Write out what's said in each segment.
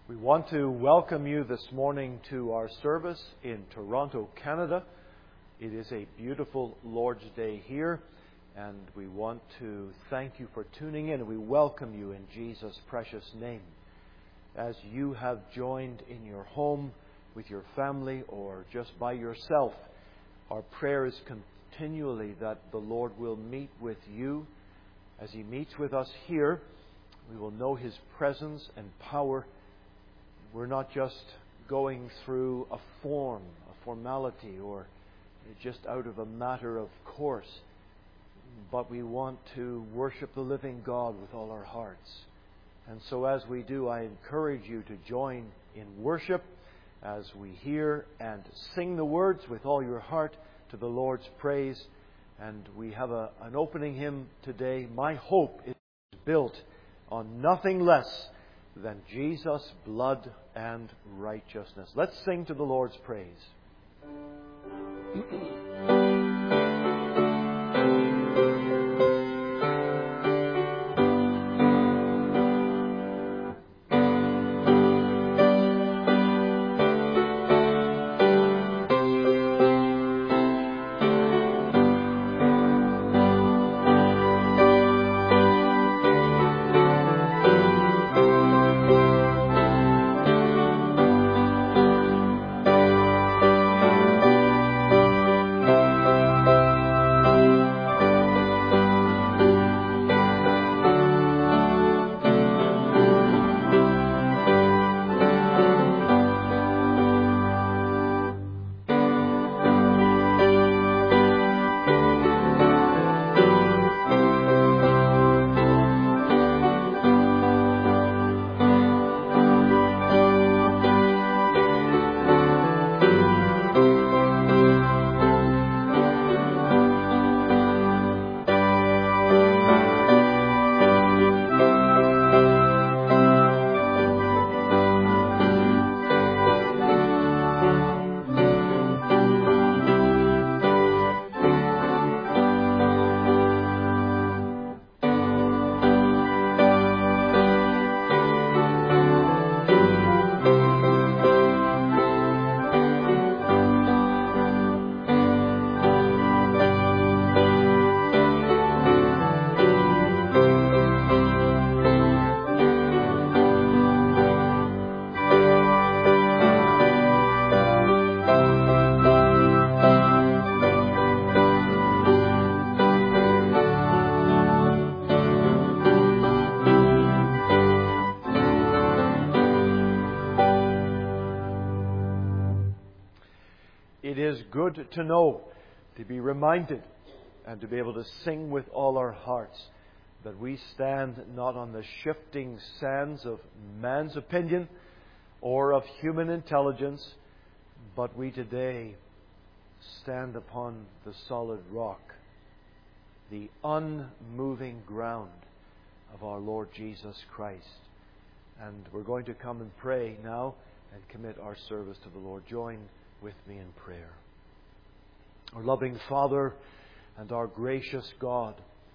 We want to welcome you this morning to our service in Toronto, Canada. It is a beautiful Lord's Day here, and we want to thank you for tuning in. We welcome you in Jesus' precious name. As you have joined in your home, with your family, or just by yourself, our prayer is continually that the Lord will meet with you. As He meets with us here, we will know His presence and power. We're not just going through a formality, or just out of a matter of course, but we want to worship the living God with all our hearts. And so as we do, I encourage you to join in worship as we hear and sing the words with all your heart to the Lord's praise. And we have an opening hymn today. My hope is built on nothing less than Jesus' blood and righteousness. Let's sing to the Lord's praise. It is good to know, to be reminded, and to be able to sing with all our hearts that we stand not on the shifting sands of man's opinion or of human intelligence, but we today stand upon the solid rock, the unmoving ground of our Lord Jesus Christ. And we're going to come and pray now and commit our service to the Lord. Join with me in prayer. Our loving Father and our gracious God,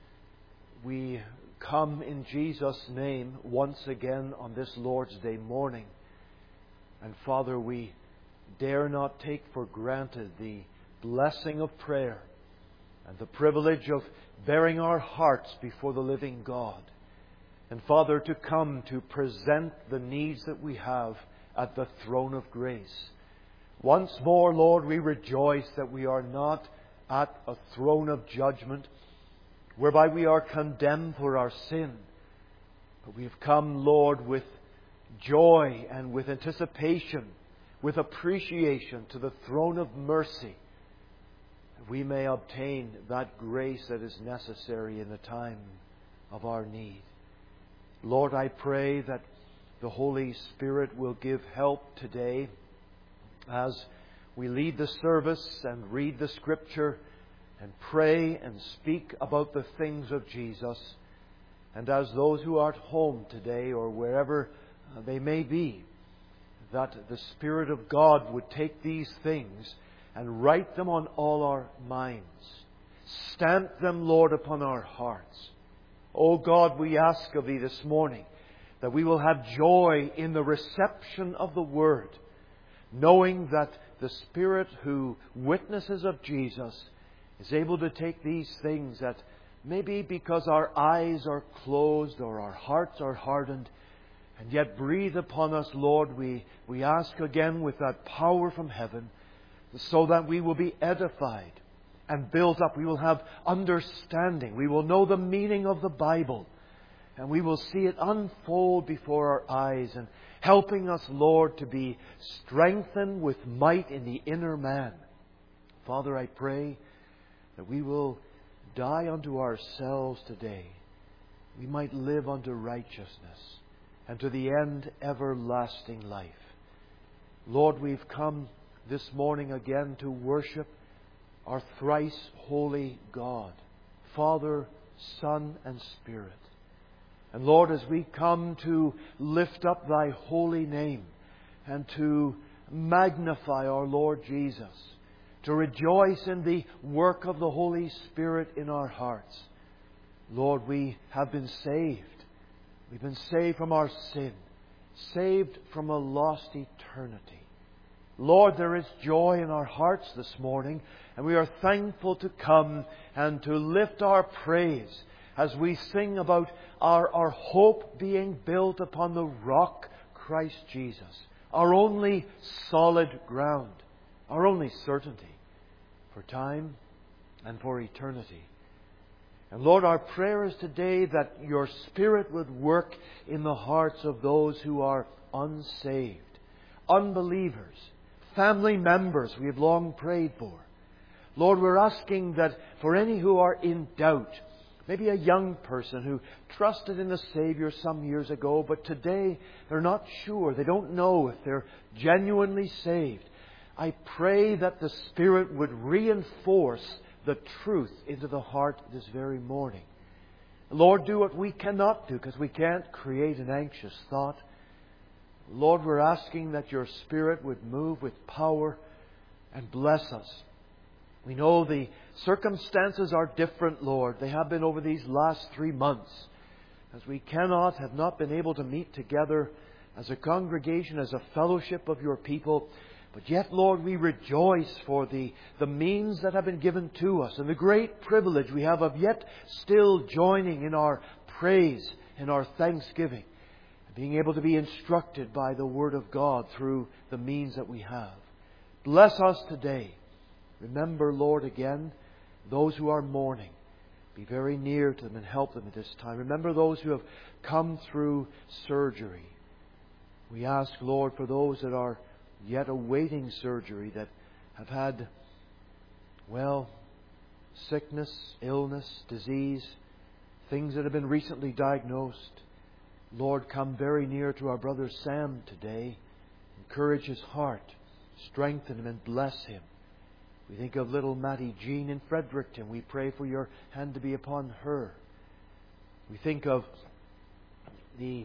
we come in Jesus' name once again on this Lord's Day morning. And Father, we dare not take for granted the blessing of prayer and the privilege of bearing our hearts before the living God. And Father, to come to present the needs that we have at the throne of grace. Once more, Lord, we rejoice that we are not at a throne of judgment whereby we are condemned for our sin. But we have come, Lord, with joy and with anticipation, with appreciation to the throne of mercy, that we may obtain that grace that is necessary in the time of our need. Lord, I pray that the Holy Spirit will give help today as we lead the service and read the Scripture and pray and speak about the things of Jesus. And as those who are at home today or wherever they may be, that the Spirit of God would take these things and write them on all our minds. Stamp them, Lord, upon our hearts. O God, we ask of Thee this morning that we will have joy in the reception of the Word, knowing that the Spirit who witnesses of Jesus is able to take these things that maybe because our eyes are closed or our hearts are hardened, and yet breathe upon us, Lord, we ask again with that power from heaven, so that we will be edified and built up. We will have understanding. We will know the meaning of the Bible. And we will see it unfold before our eyes, and helping us, Lord, to be strengthened with might in the inner man. Father, I pray that we will die unto ourselves today. We might live unto righteousness, and to the end everlasting life. Lord, we've come this morning again to worship our thrice holy God, Father, Son, and Spirit. And Lord, as we come to lift up Thy holy name and to magnify our Lord Jesus, to rejoice in the work of the Holy Spirit in our hearts, Lord, we have been saved. We've been saved from our sin, saved from a lost eternity. Lord, there is joy in our hearts this morning, and we are thankful to come and to lift our praise as we sing about our hope being built upon the rock, Christ Jesus, our only solid ground, our only certainty for time and for eternity. And Lord, our prayer is today that Your Spirit would work in the hearts of those who are unsaved, unbelievers, family members we have long prayed for. Lord, we're asking that for any who are in doubt, maybe a young person who trusted in the Savior some years ago, but today they're not sure, they don't know if they're genuinely saved. I pray that the Spirit would reinforce the truth into the heart this very morning. Lord, do what we cannot do, because we can't create an anxious thought. Lord, we're asking that Your Spirit would move with power and bless us. We know the circumstances are different, Lord. They have been over these last 3 months, as we have not been able to meet together as a congregation, as a fellowship of Your people. But yet, Lord, we rejoice for the means that have been given to us and the great privilege we have of yet still joining in our praise and our thanksgiving, and being able to be instructed by the Word of God through the means that we have. Bless us today. Remember, Lord, again, those who are mourning. Be very near to them and help them at this time. Remember those who have come through surgery. We ask, Lord, for those that are yet awaiting surgery, that have had, sickness, illness, disease, things that have been recently diagnosed. Lord, come very near to our brother Sam today. Encourage his heart. Strengthen him and bless him. We think of little Mattie Jean in Fredericton. We pray for Your hand to be upon her. We think of the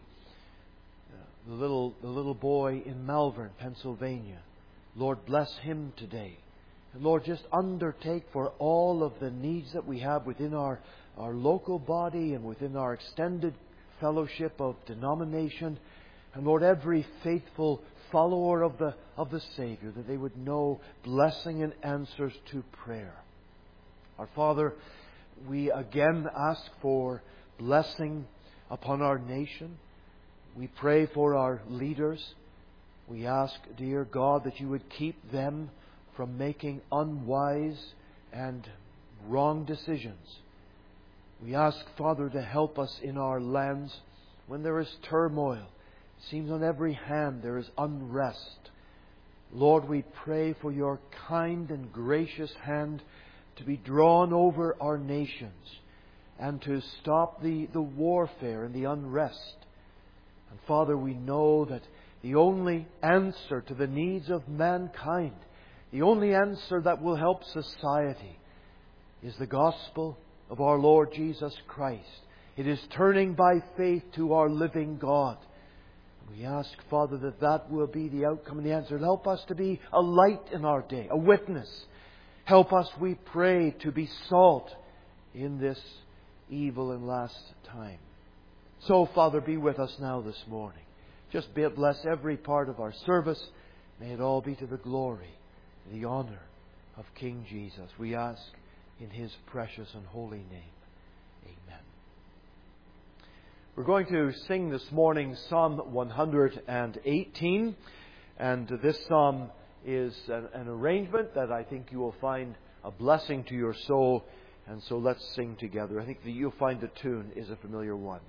little boy in Malvern, Pennsylvania. Lord, bless him today. And Lord, just undertake for all of the needs that we have within our local body and within our extended fellowship of denomination. And Lord, every faithful follower of the Savior, that they would know blessing and answers to prayer. Our Father, we again ask for blessing upon our nation. We pray for our leaders. We ask, dear God, that You would keep them from making unwise and wrong decisions. We ask, Father, to help us in our lands when there is turmoil. It seems on every hand there is unrest. Lord, we pray for Your kind and gracious hand to be drawn over our nations and to stop the warfare and the unrest. And Father, we know that the only answer to the needs of mankind, the only answer that will help society, is the gospel of our Lord Jesus Christ. It is turning by faith to our living God. We ask, Father, that will be the outcome and the answer. Help us to be a light in our day, a witness. Help us, we pray, to be salt in this evil and last time. So, Father, be with us now this morning. Just bless every part of our service. May it all be to the glory, the honor of King Jesus. We ask in His precious and holy name. Amen. We're going to sing this morning Psalm 118. And this psalm is an arrangement that I think you will find a blessing to your soul. And so let's sing together. I think that you'll find the tune is a familiar one.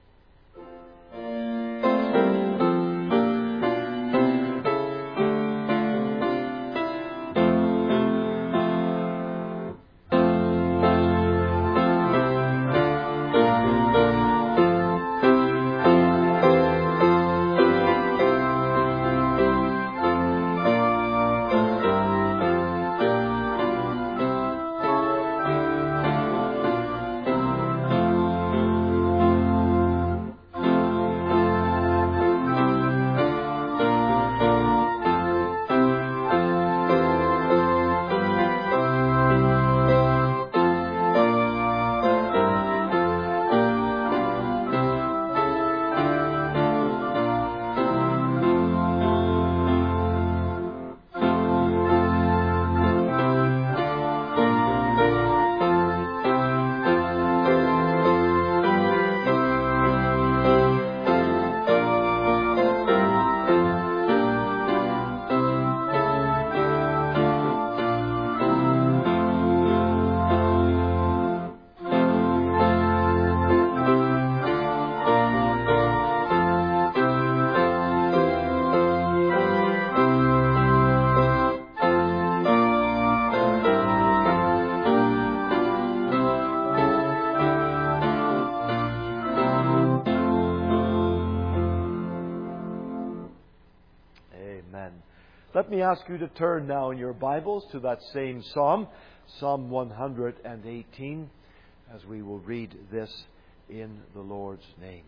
Let me ask you to turn now in your Bibles to that same psalm, Psalm 118, as we will read this in the Lord's name.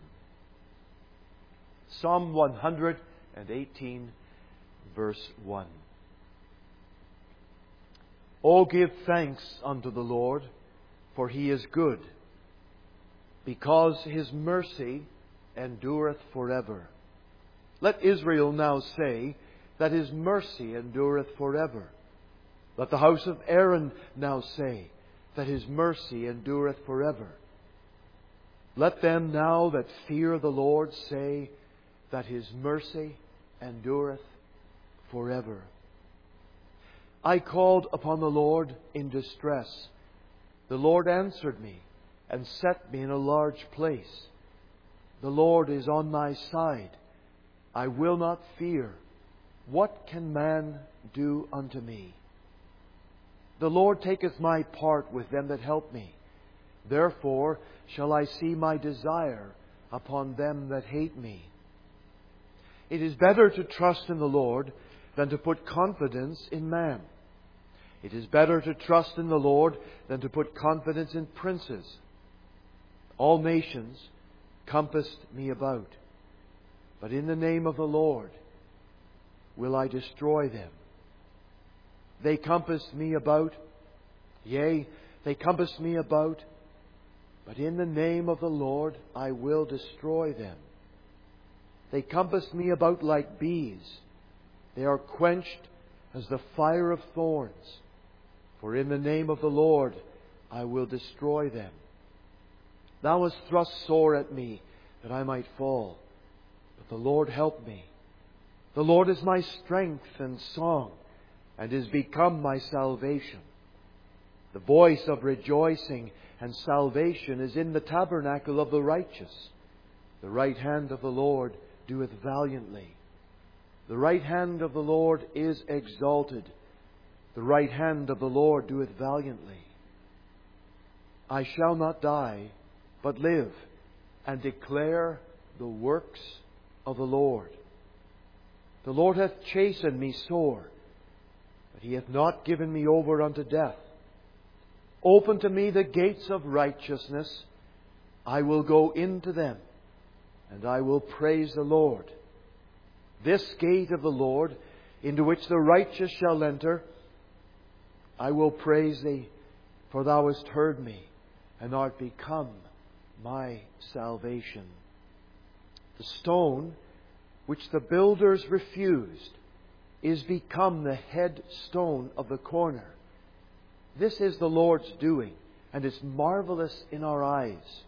Psalm 118, verse 1. O give thanks unto the Lord, for He is good, because His mercy endureth forever. Let Israel now say that His mercy endureth forever. Let the house of Aaron now say that His mercy endureth forever. Let them now that fear the Lord say that His mercy endureth forever. I called upon the Lord in distress. The Lord answered me and set me in a large place. The Lord is on my side. I will not fear. What can man do unto me? The Lord taketh my part with them that help me. Therefore shall I see my desire upon them that hate me. It is better to trust in the Lord than to put confidence in man. It is better to trust in the Lord than to put confidence in princes. All nations compassed me about, but in the name of the Lord will I destroy them. They compassed me about, yea, they compassed me about, but in the name of the Lord I will destroy them. They compassed me about like bees. They are quenched as the fire of thorns. For in the name of the Lord I will destroy them. Thou hast thrust sore at me that I might fall, but the Lord helped me. The Lord is my strength and song, and is become my salvation. The voice of rejoicing and salvation is in the tabernacle of the righteous. The right hand of the Lord doeth valiantly. The right hand of the Lord is exalted. The right hand of the Lord doeth valiantly. I shall not die, but live, and declare the works of the Lord. The Lord hath chastened me sore, but He hath not given me over unto death. Open to me the gates of righteousness. I will go into them, and I will praise the Lord. This gate of the Lord, into which the righteous shall enter, I will praise Thee, for Thou hast heard me, and art become my salvation. The stone which the builders refused is become the head stone of the corner. This is the Lord's doing, and is marvelous in our eyes.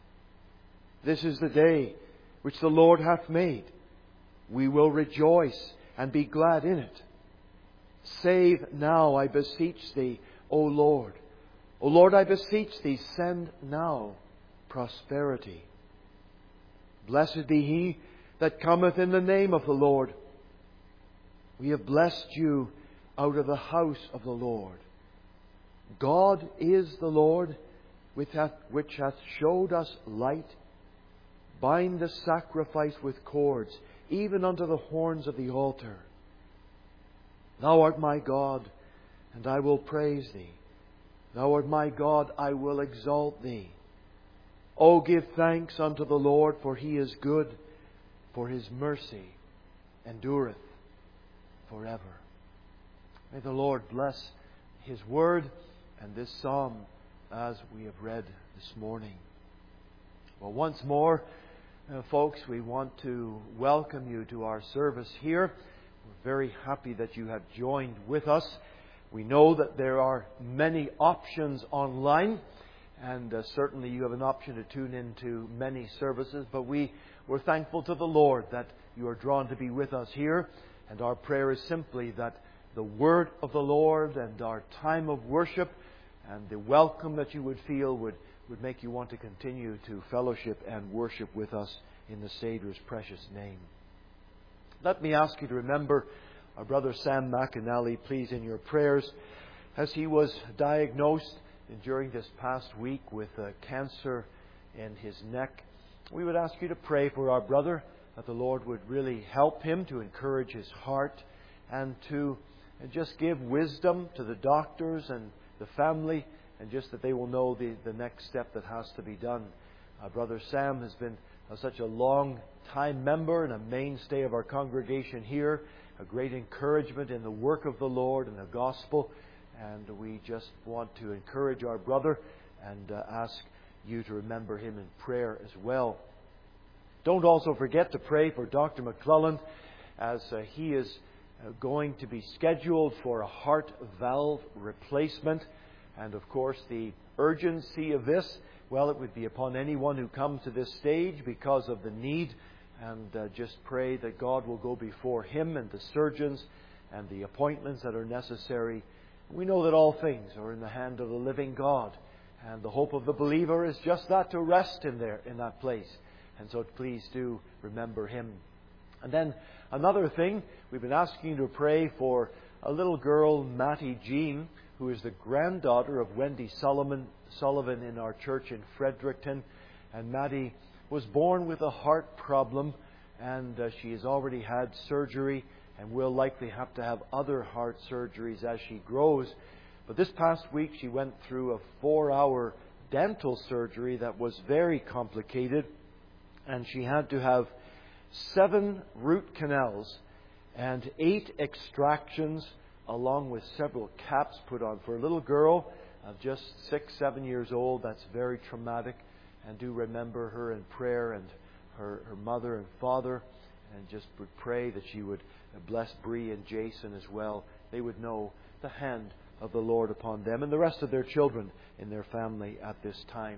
This is the day which the Lord hath made. We will rejoice and be glad in it. Save now, I beseech Thee, O Lord. O Lord, I beseech Thee, send now prosperity. Blessed be he that cometh in the name of the Lord. We have blessed you out of the house of the Lord. God is the Lord, which hath showed us light. Bind the sacrifice with cords, even unto the horns of the altar. Thou art my God, and I will praise Thee. Thou art my God, I will exalt Thee. O give thanks unto the Lord, for He is good, for His mercy endureth forever. May the Lord bless His Word and this psalm as we have read this morning. Well, once more, folks, we want to welcome you to our service here. We're very happy that you have joined with us. We know that there are many options online, and certainly you have an option to tune into many services, but we're thankful to the Lord that you are drawn to be with us here, and our prayer is simply that the Word of the Lord and our time of worship and the welcome that you would feel would make you want to continue to fellowship and worship with us in the Saviour's precious name. Let me ask you to remember our brother Sam McAnally, please, in your prayers, as he was diagnosed during this past week with cancer in his neck. We would ask you to pray for our brother, that the Lord would really help him to encourage his heart and to just give wisdom to the doctors and the family, and just that they will know the next step that has to be done. Brother Sam has been such a long-time member and a mainstay of our congregation here, a great encouragement in the work of the Lord and the gospel, and we just want to encourage our brother and ask you to remember him in prayer as well. Don't also forget to pray for Dr. McClelland, as he is going to be scheduled for a heart valve replacement. And of course, the urgency of this, well, it would be upon anyone who comes to this stage because of the need. And just pray that God will go before him and the surgeons and the appointments that are necessary. We know that all things are in the hand of the living God. And the hope of the believer is just that, to rest in that place. And so please do remember him. And then another thing, we've been asking you to pray for a little girl, Mattie Jean, who is the granddaughter of Wendy Sullivan in our church in Fredericton. And Mattie was born with a heart problem, and she has already had surgery and will likely have to have other heart surgeries as she grows. But this past week she went through a 4-hour dental surgery that was very complicated, and she had to have 7 root canals and 8 extractions, along with several caps put on. For a little girl of just 6-7 years old, that's very traumatic. And do remember her in prayer, and her mother and father, and just would pray that she would bless Bree and Jason as well. They would know the hand of the Lord upon them and the rest of their children in their family at this time.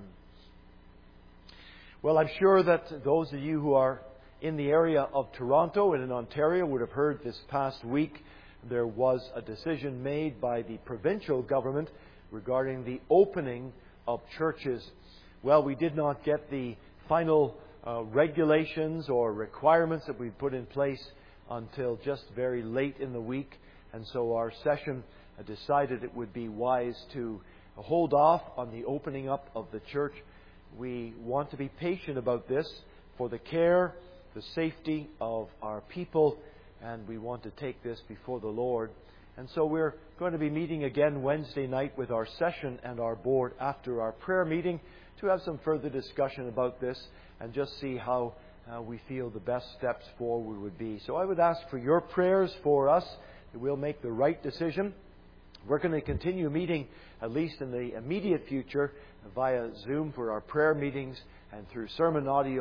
Well, I'm sure that those of you who are in the area of Toronto and in Ontario would have heard this past week there was a decision made by the provincial government regarding the opening of churches. Well, we did not get the final regulations or requirements that we put in place until just very late in the week. And so our session decided it would be wise to hold off on the opening up of the church. We want to be patient about this for the care, the safety of our people, and we want to take this before the Lord. And so we're going to be meeting again Wednesday night with our session and our board after our prayer meeting to have some further discussion about this and just see how we feel the best steps forward would be. So I would ask for your prayers for us that we'll make the right decision. We're going to continue meeting, at least in the immediate future, via Zoom for our prayer meetings and through sermon audio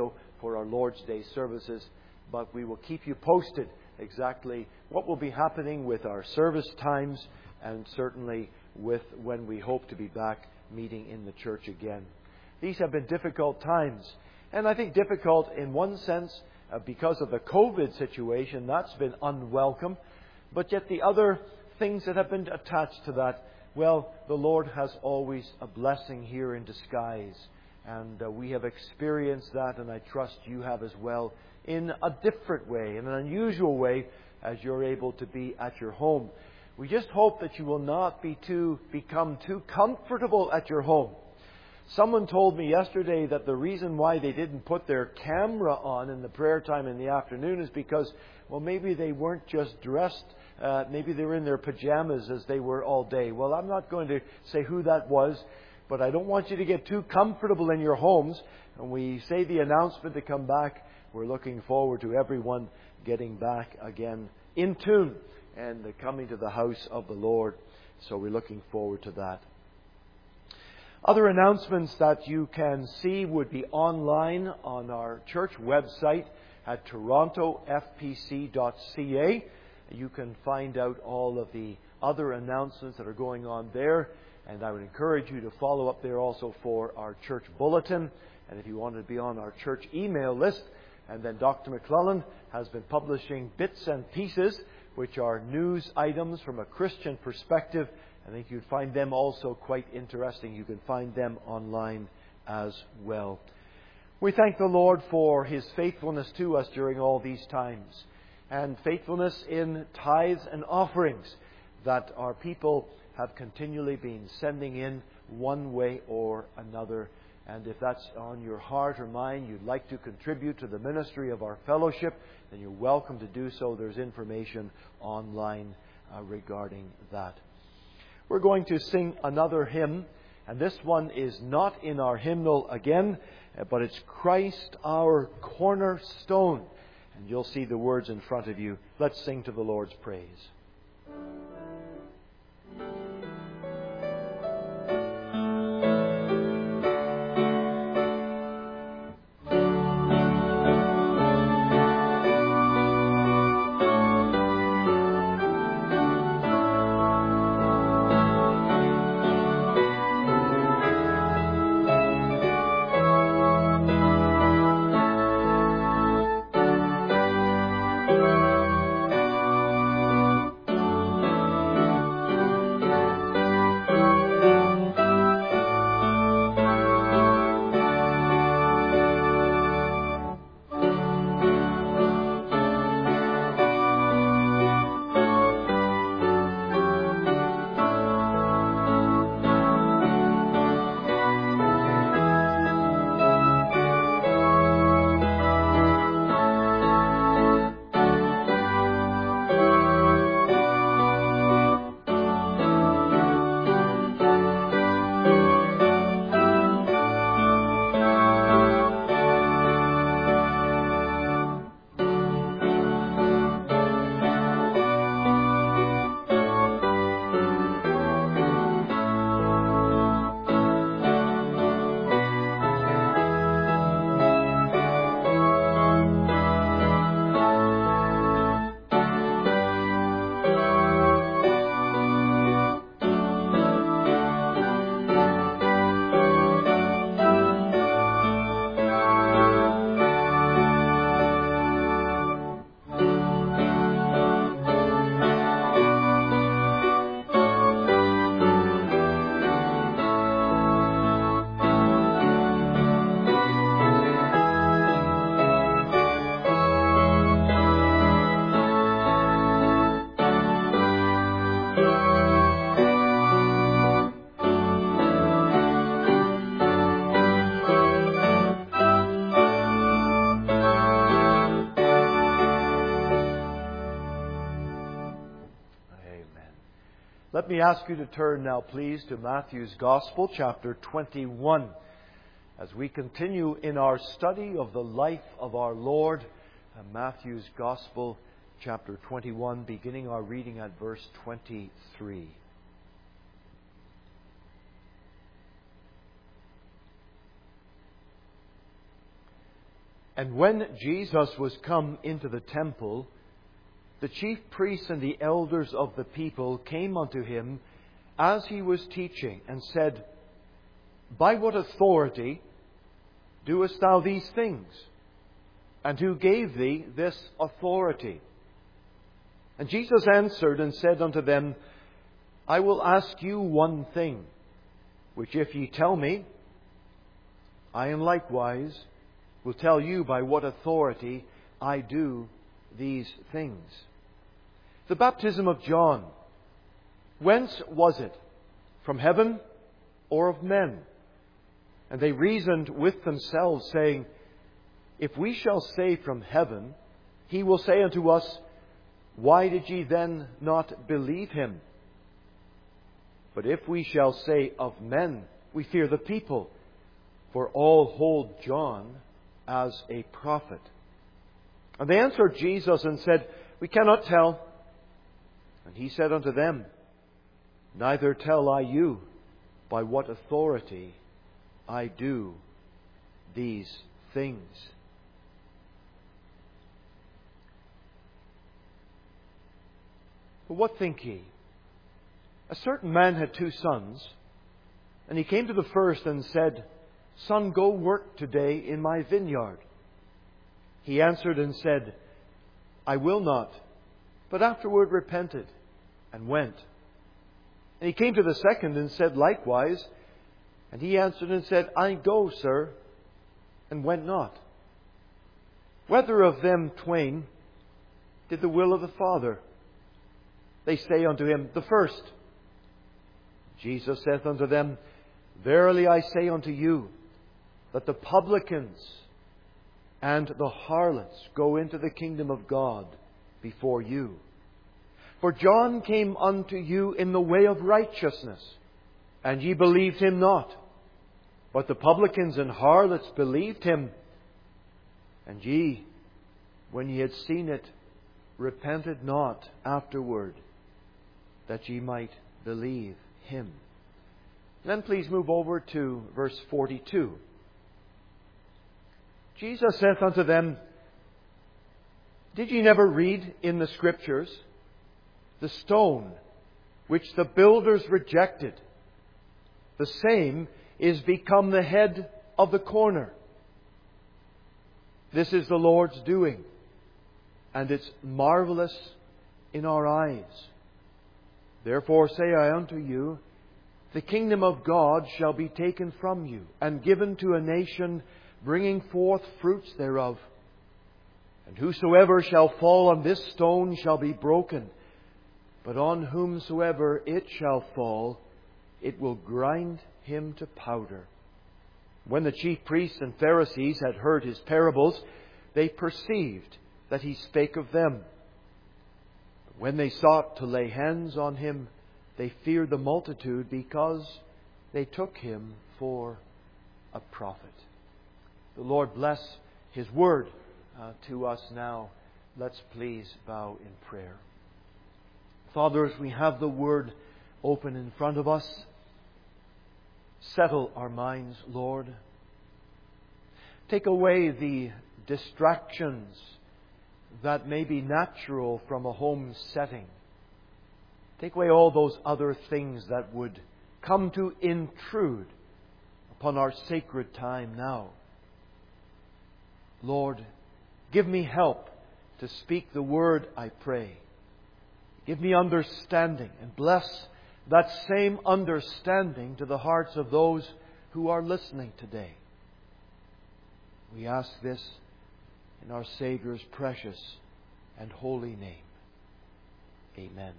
for our Lord's Day services, but we will keep you posted exactly what will be happening with our service times and certainly with when we hope to be back meeting in the church again. These have been difficult times, and I think difficult in one sense because of the COVID situation. That's been unwelcome. But yet the other things that have been attached to that, well, the Lord has always a blessing here in disguise. And we have experienced that, and I trust you have as well, in a different way, in an unusual way, as you're able to be at your home. We just hope that you will not become too comfortable at your home. Someone told me yesterday that the reason why they didn't put their camera on in the prayer time in the afternoon is because, well, maybe they weren't just dressed, maybe they were in their pajamas as they were all day. Well, I'm not going to say who that was, but I don't want you to get too comfortable in your homes. When we say the announcement to come back, we're looking forward to everyone getting back again in tune and coming to the house of the Lord. So we're looking forward to that. Other announcements that you can see would be online on our church website at torontofpc.ca. You can find out all of the other announcements that are going on there. And I would encourage you to follow up there also for our church bulletin. And if you want to be on our church email list, and then Dr. McClellan has been publishing bits and pieces, which are news items from a Christian perspective. I think you'd find them also quite interesting. You can find them online as well. We thank the Lord for His faithfulness to us during all these times, and faithfulness in tithes and offerings that our people have continually been sending in one way or another. And if that's on your heart or mind, you'd like to contribute to the ministry of our fellowship, then you're welcome to do so. There's information online regarding that. We're going to sing another hymn, and this one is not in our hymnal again, but it's Christ our cornerstone. And you'll see the words in front of you. Let's sing to the Lord's praise. Let me ask you to turn now, please, to Matthew's Gospel, chapter 21, as we continue in our study of the life of our Lord. Matthew's Gospel, chapter 21, beginning our reading at verse 23. And when Jesus was come into the temple, the chief priests and the elders of the people came unto him as he was teaching, and said, By what authority doest thou these things? And who gave thee this authority? And Jesus answered and said unto them, I will ask you one thing, which if ye tell me, I am likewise will tell you by what authority I do these things. The baptism of John, whence was it? From heaven or of men? And they reasoned with themselves, saying, If we shall say from heaven, he will say unto us, Why did ye then not believe him? But if we shall say of men, we fear the people, for all hold John as a prophet. And they answered Jesus and said, We cannot tell. And he said unto them, Neither tell I you by what authority I do these things. But what think ye? A certain man had 2 sons, and he came to the first and said, Son, go work today in my vineyard. He answered and said, I will not, but afterward repented, and went. And he came to the second and said likewise, and he answered and said, I go, sir, and went not. Whether of them twain did the will of the Father? They say unto him, The first. Jesus saith unto them, Verily I say unto you, that the publicans and the harlots go into the kingdom of God before you. For John came unto you in the way of righteousness, and ye believed him not. But the publicans and harlots believed him. And ye, when ye had seen it, repented not afterward, that ye might believe him. Then please move over to verse 42. Jesus saith unto them, Did ye never read in the Scriptures, the stone which the builders rejected, the same is become the head of the corner. This is the Lord's doing, and it's marvelous in our eyes. Therefore say I unto you, the kingdom of God shall be taken from you, and given to a nation bringing forth fruits thereof. And whosoever shall fall on this stone shall be broken, but on whomsoever it shall fall, it will grind him to powder. When the chief priests and Pharisees had heard his parables, they perceived that he spake of them. But when they sought to lay hands on him, they feared the multitude, because they took him for a prophet. The Lord bless His word to us now. Let's please bow in prayer. Father, as we have the word open in front of us, settle our minds, Lord. Take away the distractions that may be natural from a home setting. Take away all those other things that would come to intrude upon our sacred time now. Lord, give me help to speak the word, I pray. Give me understanding, and bless that same understanding to the hearts of those who are listening today. We ask this in our Saviour's precious and holy name. Amen.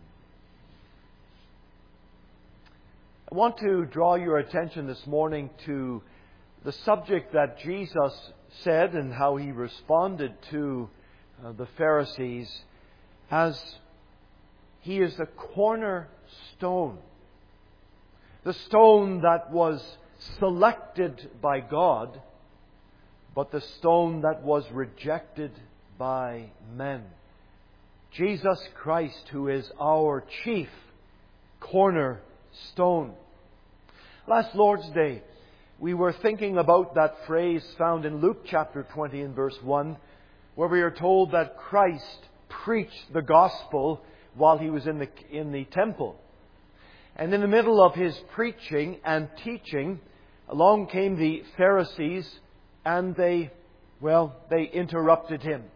I want to draw your attention this morning to the subject that Jesus said and how He responded to the Pharisees as He is the cornerstone. The stone that was selected by God, but the stone that was rejected by men. Jesus Christ, who is our chief cornerstone. Last Lord's Day, we were thinking about that phrase found in Luke chapter 20 and verse 1, where we are told that Christ preached the gospel while he was in the temple. And in the middle of his preaching and teaching, along came the Pharisees, and they interrupted him.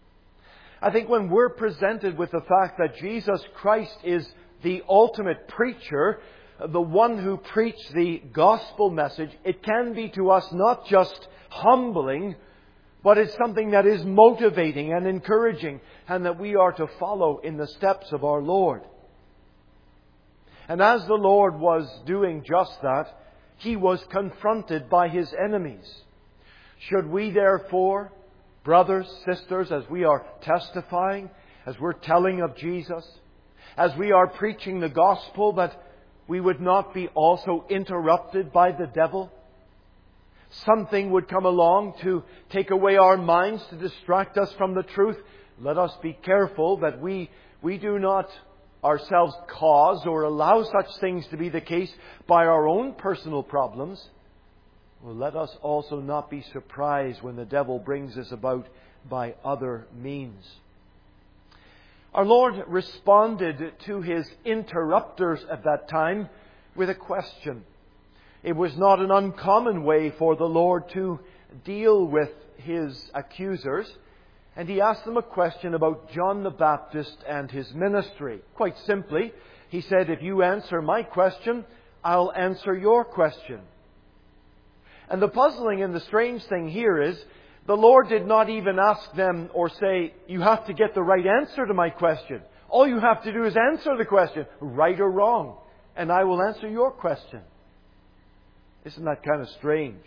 I think when we're presented with the fact that Jesus Christ is the ultimate preacher, the one who preached the gospel message, it can be to us not just humbling, but it's something that is motivating and encouraging, and that we are to follow in the steps of our Lord. And as the Lord was doing just that, He was confronted by His enemies. Should we therefore, brothers, sisters, as we are testifying, as we're telling of Jesus, as we are preaching the gospel, that we would not be also interrupted by the devil? Something would come along to take away our minds, to distract us from the truth. Let us be careful that we do not ourselves cause or allow such things to be the case by our own personal problems. Well, let us also not be surprised when the devil brings us about by other means. Our Lord responded to His interrupters at that time with a question. It was not an uncommon way for the Lord to deal with His accusers. And He asked them a question about John the Baptist and his ministry. Quite simply, He said, if you answer my question, I'll answer your question. And the puzzling and the strange thing here is, the Lord did not even ask them or say, you have to get the right answer to my question. All you have to do is answer the question, right or wrong, and I will answer your question. Isn't that kind of strange?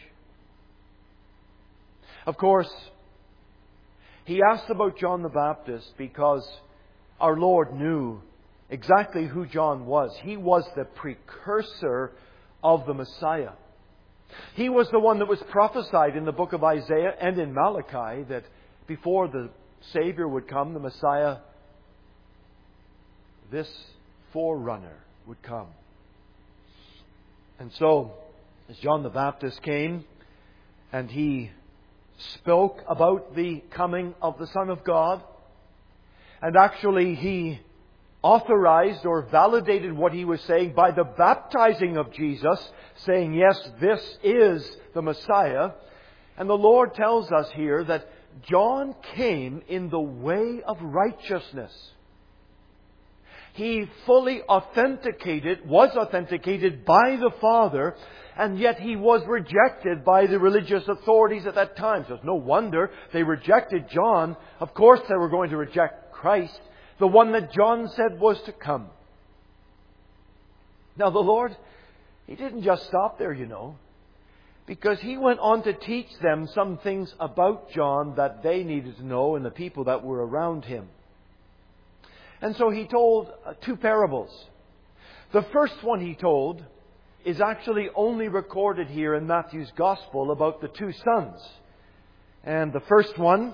Of course, He asked about John the Baptist because our Lord knew exactly who John was. He was the precursor of the Messiah. He was the one that was prophesied in the book of Isaiah and in Malachi that before the Savior would come, the Messiah, this forerunner, would come. And so, as John the Baptist came and he spoke about the coming of the Son of God, and actually he authorized or validated what he was saying by the baptizing of Jesus, saying, yes, this is the Messiah. And the Lord tells us here that John came in the way of righteousness. He fully was authenticated by the Father, and yet He was rejected by the religious authorities at that time. So it's no wonder they rejected John. Of course they were going to reject Christ, the one that John said was to come. Now the Lord, He didn't just stop there, because He went on to teach them some things about John that they needed to know and the people that were around Him. And so He told two parables. The first one He told is actually only recorded here in Matthew's Gospel about the two sons. And the first one,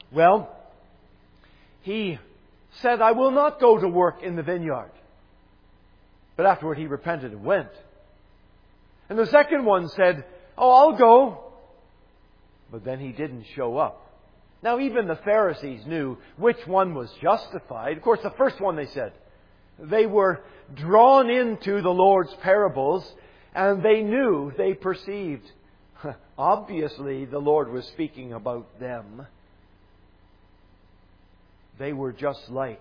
He said, I will not go to work in the vineyard. But afterward He repented and went. And the second one said, I'll go. But then he didn't show up. Now even the Pharisees knew which one was justified. Of course, the first one, they said. They were drawn into the Lord's parables, and they perceived, obviously the Lord was speaking about them. They were just like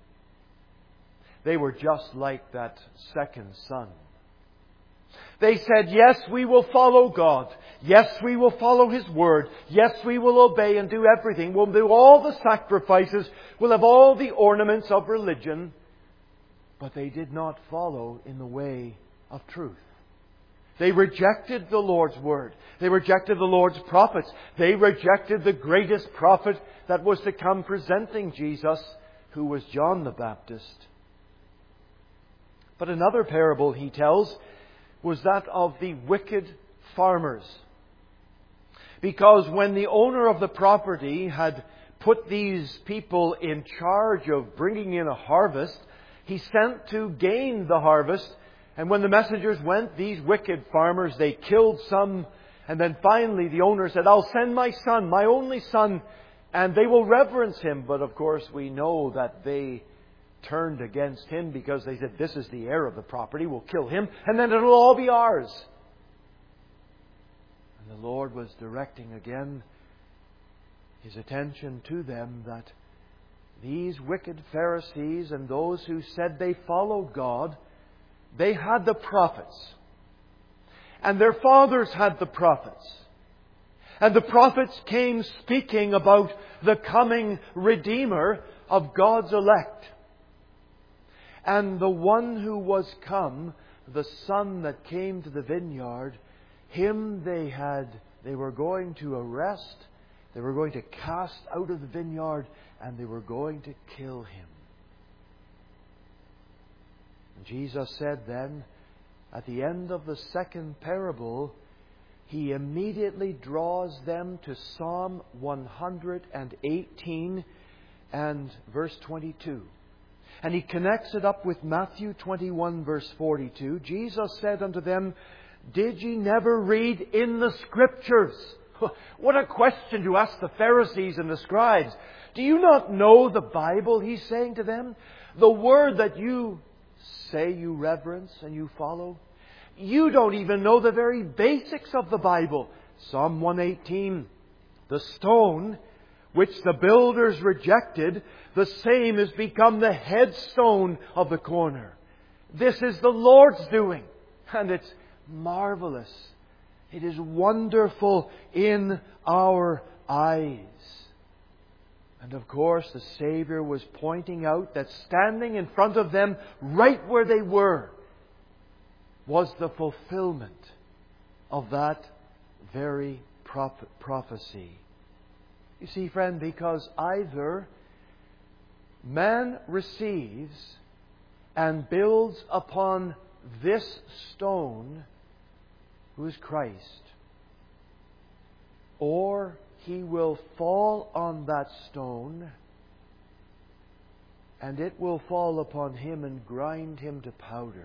that second son. They said, yes, we will follow God. Yes, we will follow His Word. Yes, we will obey and do everything. We'll do all the sacrifices. We'll have all the ornaments of religion. But they did not follow in the way of truth. They rejected the Lord's Word. They rejected the Lord's prophets. They rejected the greatest prophet that was to come presenting Jesus, who was John the Baptist. But another parable He tells was that of the wicked farmers. Because when the owner of the property had put these people in charge of bringing in a harvest, he sent to gain the harvest And when the messengers went, these wicked farmers, they killed some. And then finally the owner said, I'll send my son, my only son, and they will reverence him. But of course we know that they turned against him because they said, this is the heir of the property, we'll kill him, and then it'll all be ours. And the Lord was directing again His attention to them that these wicked Pharisees and those who said they followed God, they had the prophets. And their fathers had the prophets. And the prophets came speaking about the coming Redeemer of God's elect. And the one who was come, the son that came to the vineyard, him they were going to arrest, they were going to cast out of the vineyard, and they were going to kill him. And Jesus said then, at the end of the second parable, He immediately draws them to Psalm 118 and verse 22. And He connects it up with Matthew 21 verse 42. Jesus said unto them, Did ye never read in the Scriptures? What a question to ask the Pharisees and the scribes. Do you not know the Bible? He's saying to them. The Word that you say you reverence and you follow. You don't even know the very basics of the Bible. Psalm 118. The stone which the builders rejected, the same has become the headstone of the corner. This is the Lord's doing. And it's marvelous. It is wonderful in our eyes. And of course, the Savior was pointing out that standing in front of them, right where they were, was the fulfillment of that very prophecy. You see, friend, because either man receives and builds upon this stone, who is Christ, or he will fall on that stone, and it will fall upon him and grind him to powder.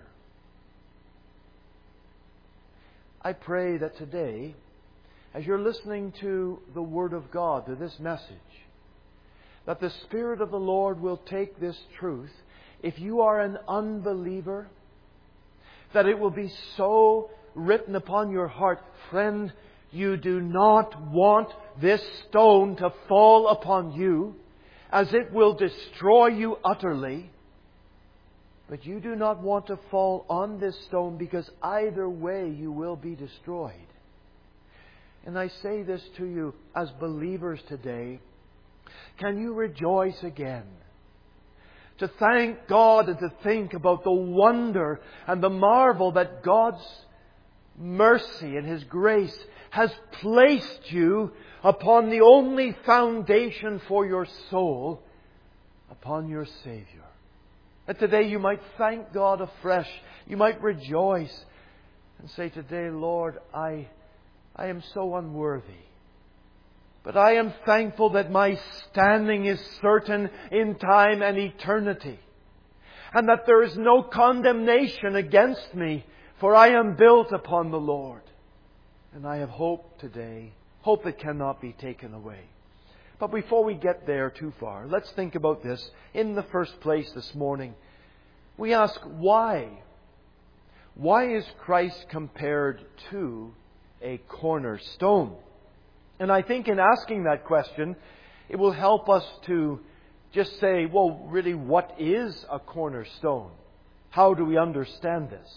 I pray that today, as you're listening to the Word of God, to this message, that the Spirit of the Lord will take this truth. If you are an unbeliever, that it will be so written upon your heart, friend, you do not want this stone to fall upon you, as it will destroy you utterly. But you do not want to fall on this stone, because either way you will be destroyed. And I say this to you as believers today. Can you rejoice again? To thank God and to think about the wonder and the marvel that God's mercy and His grace has placed you upon the only foundation for your soul, upon your Savior. That today you might thank God afresh. You might rejoice and say today, Lord, I am so unworthy. But I am thankful that my standing is certain in time and eternity. And that there is no condemnation against me, for I am built upon the Lord. And I have hope today, hope that cannot be taken away. But before we get there too far, let's think about this. In the first place this morning, we ask why? Why is Christ compared to a cornerstone? And I think in asking that question, it will help us to just say, well, really, what is a cornerstone? How do we understand this?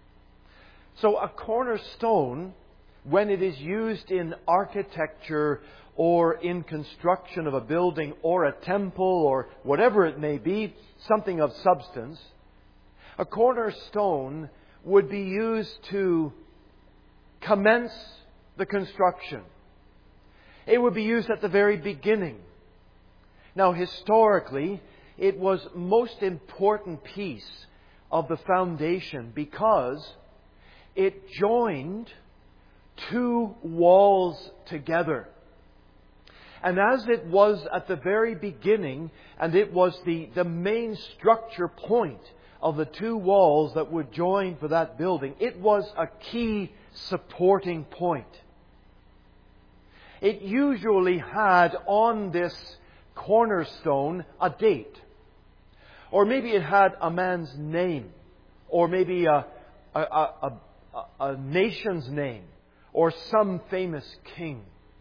So a cornerstone, when it is used in architecture or in construction of a building or a temple or whatever it may be, something of substance, a cornerstone would be used to commence the construction. It would be used at the very beginning. Now, historically, it was most important piece of the foundation because it joined two walls together. And as it was at the very beginning, and it was the main structure point of the two walls that would join for that building, it was a key supporting point. It usually had on this cornerstone a date. Or maybe it had a man's name. Or maybe a nation's name. Or some famous king.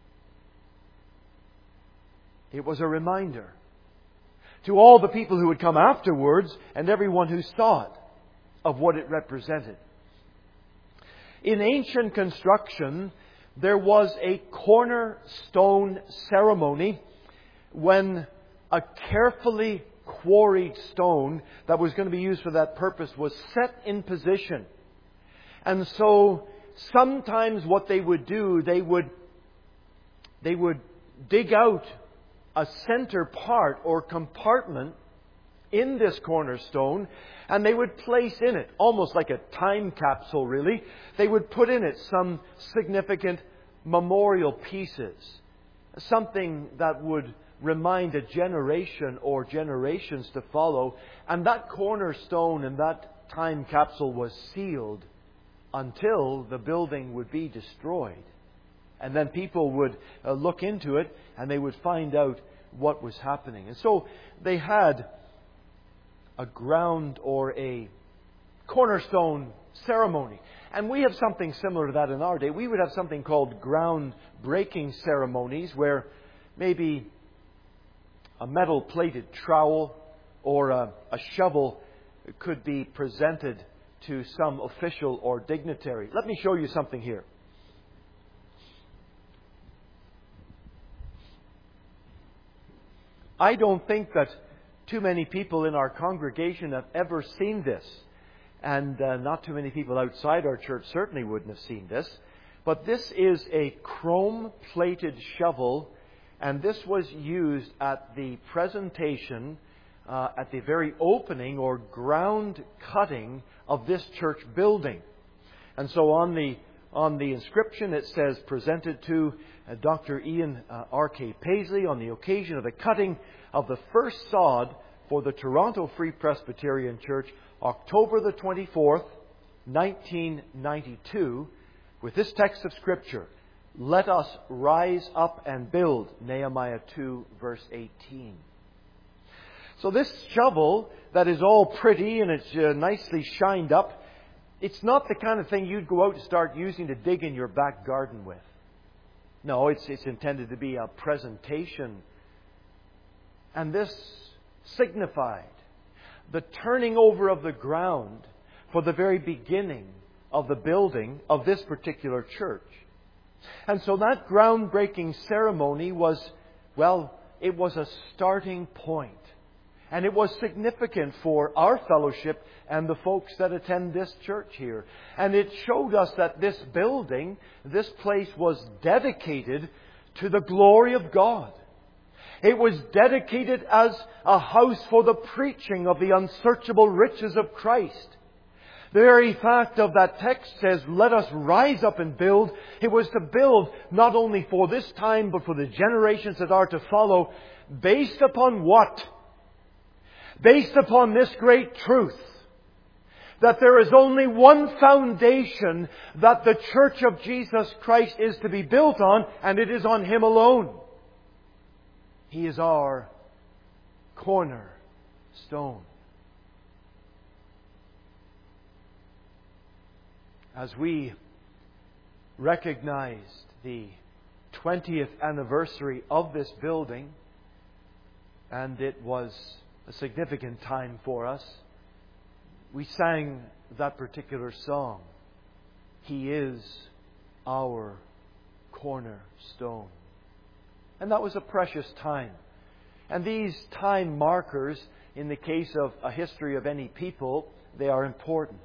It was a reminder to all the people who would come afterwards and everyone who saw it of what it represented. In ancient construction, there was a cornerstone ceremony when a carefully quarried stone that was going to be used for that purpose was set in position. And so sometimes what they would do, they would dig out a center part or compartment in this cornerstone, and they would place in it, almost like a time capsule really, they would put in it some significant memorial pieces. Something that would remind a generation or generations to follow. And that cornerstone and that time capsule was sealed until the building would be destroyed. And then people would look into it and they would find out what was happening. And so they had a ground or a cornerstone ceremony. And we have something similar to that in our day. We would have something called ground-breaking ceremonies where maybe a metal-plated trowel or a shovel could be presented to some official or dignitary. Let me show you something here. I don't think that too many people in our congregation have ever seen this. And not too many people outside our church certainly wouldn't have seen this. But this is a chrome-plated shovel. And this was used at the presentation, at the very opening or ground cutting of this church building. And so on the inscription it says, presented to Dr. Ian R.K. Paisley on the occasion of the cutting of the first sod for the Toronto Free Presbyterian Church, October the 24th, 1992, with this text of Scripture, let us rise up and build, Nehemiah 2, verse 18. So this shovel that is all pretty and it's nicely shined up, it's not the kind of thing you'd go out and start using to dig in your back garden with. No, it's intended to be a presentation. And this signified the turning over of the ground for the very beginning of the building of this particular church. And so that groundbreaking ceremony was, well, it was a starting point. And it was significant for our fellowship and the folks that attend this church here. And it showed us that this building, this place was dedicated to the glory of God. It was dedicated as a house for the preaching of the unsearchable riches of Christ. The very fact of that text says, let us rise up and build. It was to build not only for this time, but for the generations that are to follow. Based upon what? Based upon this great truth, that there is only one foundation that the Church of Jesus Christ is to be built on, and it is on Him alone. He is our cornerstone. As we recognized the 20th anniversary of this building, and it was a significant time for us, we sang that particular song, He is our cornerstone. And that was a precious time. And these time markers, in the case of a history of any people, they are important.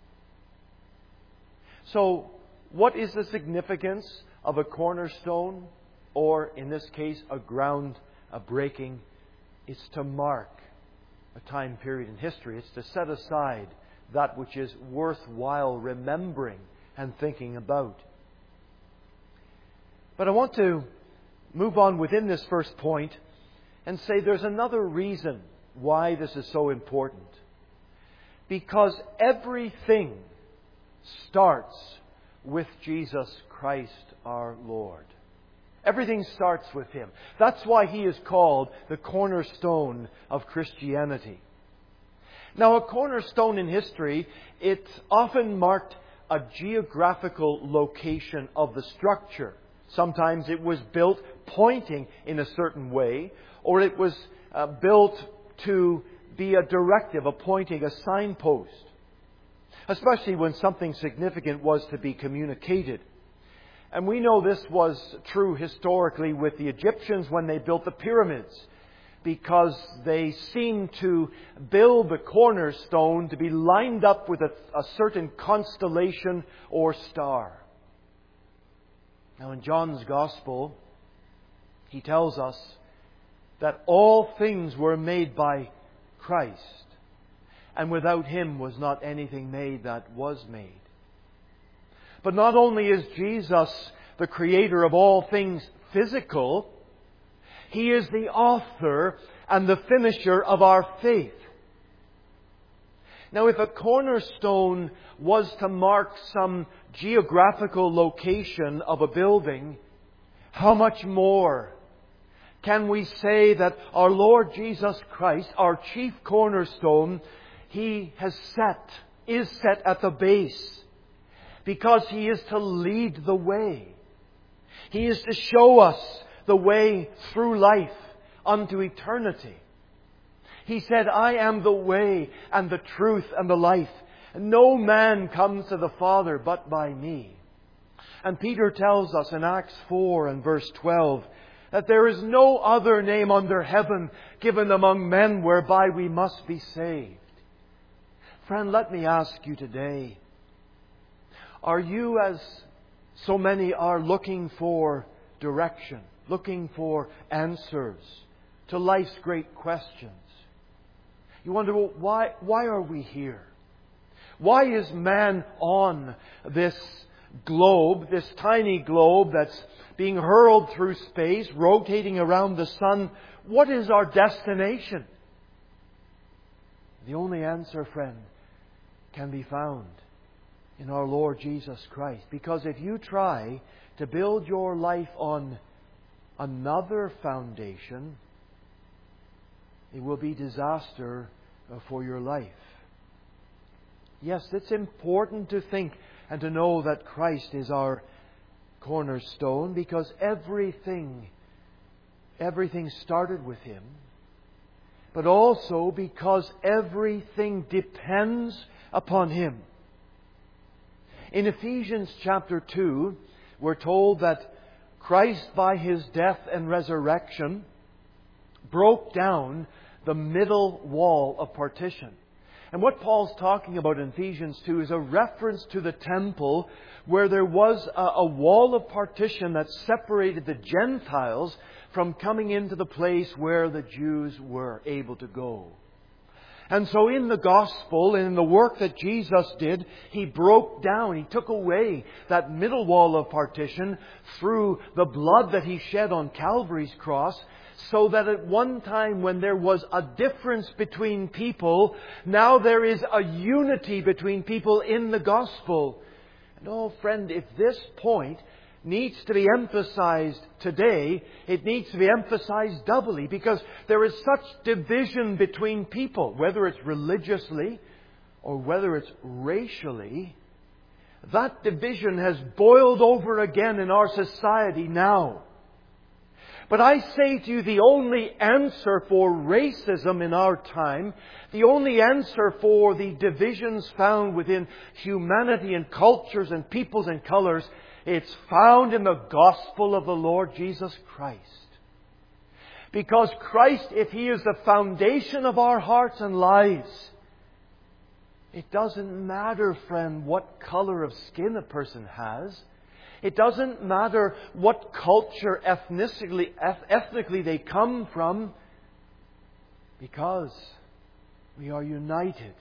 So, what is the significance of a cornerstone, or in this case, a breaking? It's to mark a time period in history. It's to set aside that which is worthwhile remembering and thinking about. But I want to move on within this first point and say there's another reason why this is so important. Because everything starts with Jesus Christ our Lord. Everything starts with Him. That's why He is called the cornerstone of Christianity. Now, a cornerstone in history, it often marked a geographical location of the structure. Sometimes it was built pointing in a certain way, or it was built to be a directive, a pointing, a signpost. Especially when something significant was to be communicated. And we know this was true historically with the Egyptians when they built the pyramids, because they seemed to build the cornerstone to be lined up with a certain constellation or star. Now in John's Gospel, he tells us that all things were made by Christ, and without Him was not anything made that was made. But not only is Jesus the creator of all things physical, He is the author and the finisher of our faith. Now, if a cornerstone was to mark some geographical location of a building, how much more can we say that our Lord Jesus Christ, our chief cornerstone, He is set at the base, because He is to lead the way. He is to show us the way through life unto eternity. He said, I am the way and the truth and the life. No man comes to the Father but by me. And Peter tells us in Acts 4 and verse 12 that there is no other name under heaven given among men whereby we must be saved. Friend, let me ask you today, are you, as so many are, looking for direction, looking for answers to life's great questions? You wonder, well, why are we here? Why is man on this globe, this tiny globe that's being hurled through space, rotating around the sun? What is our destination? The only answer, friend, can be found in our Lord Jesus Christ. Because if you try to build your life on another foundation, it will be disaster for your life. Yes, it's important to think and to know that Christ is our cornerstone, because everything started with Him, but also because everything depends upon Him. In Ephesians chapter 2, we're told that Christ, by His death and resurrection, broke down the middle wall of partition. And what Paul's talking about in Ephesians 2 is a reference to the temple, where there was a wall of partition that separated the Gentiles from coming into the place where the Jews were able to go. And so in the gospel and in the work that Jesus did, He broke down, He took away that middle wall of partition through the blood that He shed on Calvary's cross, so that at one time when there was a difference between people, now there is a unity between people in the gospel. And oh friend, if this point needs to be emphasized today, it needs to be emphasized doubly, because there is such division between people, whether it's religiously or whether it's racially. That division has boiled over again in our society now. But I say to you, the only answer for racism in our time, the only answer for the divisions found within humanity and cultures and peoples and colors, it's found in the gospel of the Lord Jesus Christ. Because Christ, if He is the foundation of our hearts and lives, it doesn't matter, friend, what color of skin a person has. It doesn't matter what culture ethnically they come from, because we are united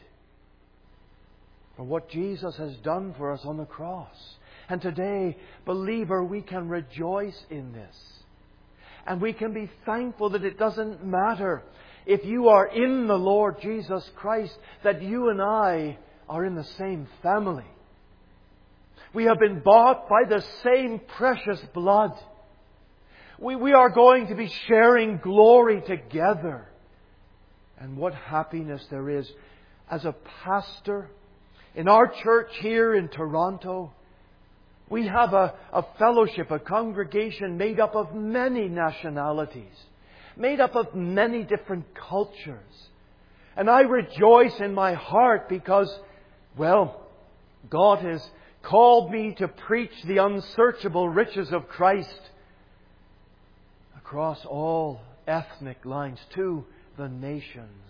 for what Jesus has done for us on the cross. And today, believer, we can rejoice in this. And we can be thankful that it doesn't matter if you are in the Lord Jesus Christ, that you and I are in the same family. We have been bought by the same precious blood. We are going to be sharing glory together. And what happiness there is. As a pastor in our church here in Toronto, we have a fellowship, a congregation made up of many nationalities, made up of many different cultures. And I rejoice in my heart because, well, God has called me to preach the unsearchable riches of Christ across all ethnic lines to the nations.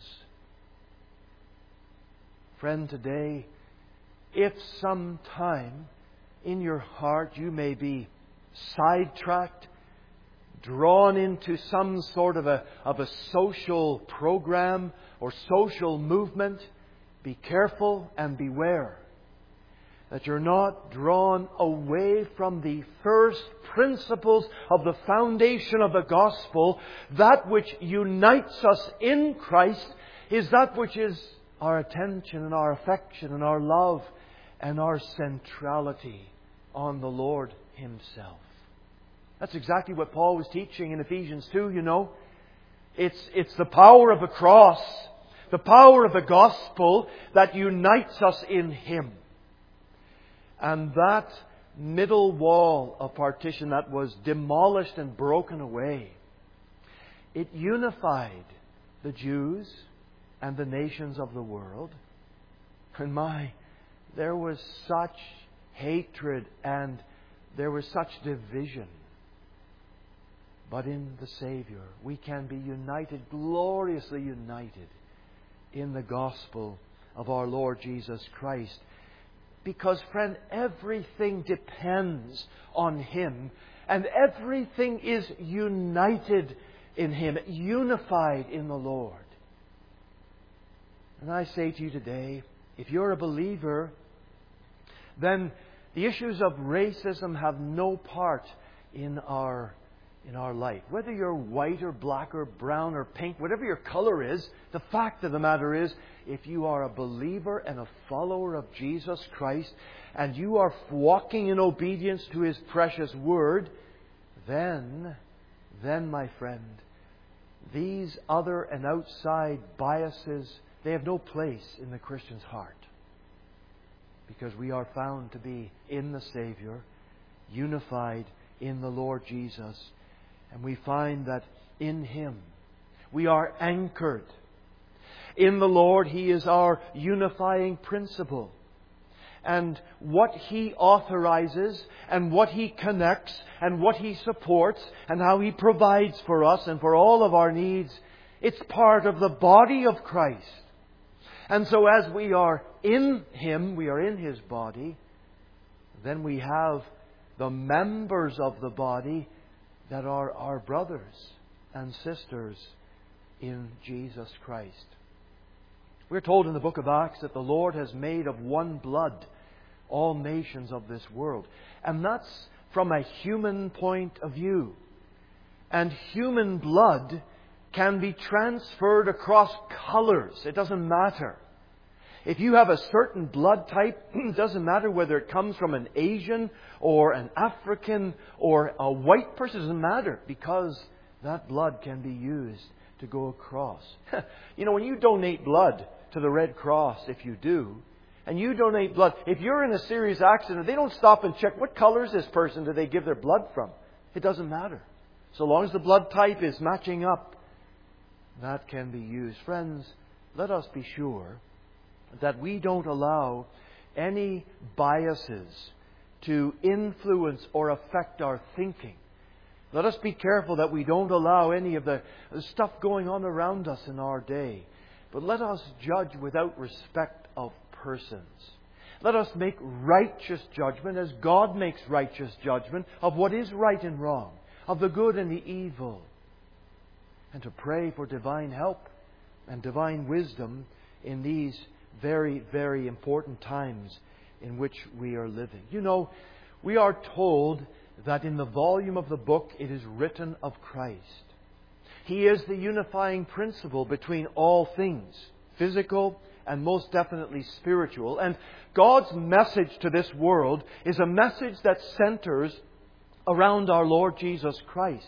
Friend, today, if sometime in your heart you may be sidetracked, drawn into some sort of a social program or social movement, be careful and beware that you're not drawn away from the first principles of the foundation of the gospel. That which unites us in Christ is that which is our attention and our affection and our love and our centrality on the Lord Himself. That's exactly what Paul was teaching in Ephesians 2, you know. It's the power of the cross, the power of the gospel that unites us in Him. And that middle wall of partition that was demolished and broken away, it unified the Jews and the nations of the world. And there was such hatred and there was such division. But in the Savior, we can be united, gloriously united, in the gospel of our Lord Jesus Christ. Because, friend, everything depends on Him. And everything is united in Him, unified in the Lord. And I say to you today, if you're a believer, then the issues of racism have no part in our life. Whether you're white or black or brown or pink, whatever your color is, the fact of the matter is, if you are a believer and a follower of Jesus Christ, and you are walking in obedience to His precious Word, then, my friend, these other and outside biases, they have no place in the Christian's heart. Because we are found to be in the Savior, unified in the Lord Jesus. And we find that in Him we are anchored. In the Lord, He is our unifying principle. And what He authorizes and what He connects and what He supports and how He provides for us and for all of our needs, it's part of the body of Christ. And so as we are in Him, we are in His body, then we have the members of the body that are our brothers and sisters in Jesus Christ. We're told in the book of Acts that the Lord has made of one blood all nations of this world. And that's from a human point of view. And human blood can be transferred across colors. It doesn't matter. If you have a certain blood type, it doesn't matter whether it comes from an Asian or an African or a white person. It doesn't matter, because that blood can be used to go across. You know, when you donate blood to the Red Cross, if you do, and you donate blood, if you're in a serious accident, they don't stop and check what color is this person do they give their blood from. It doesn't matter. So long as the blood type is matching up, that can be used. Friends, let us be sure that we don't allow any biases to influence or affect our thinking. Let us be careful that we don't allow any of the stuff going on around us in our day. But let us judge without respect of persons. Let us make righteous judgment as God makes righteous judgment of what is right and wrong, of the good and the evil. And to pray for divine help and divine wisdom in these very, very important times in which we are living. You know, we are told that in the volume of the book it is written of Christ. He is the unifying principle between all things, physical and most definitely spiritual. And God's message to this world is a message that centers around our Lord Jesus Christ.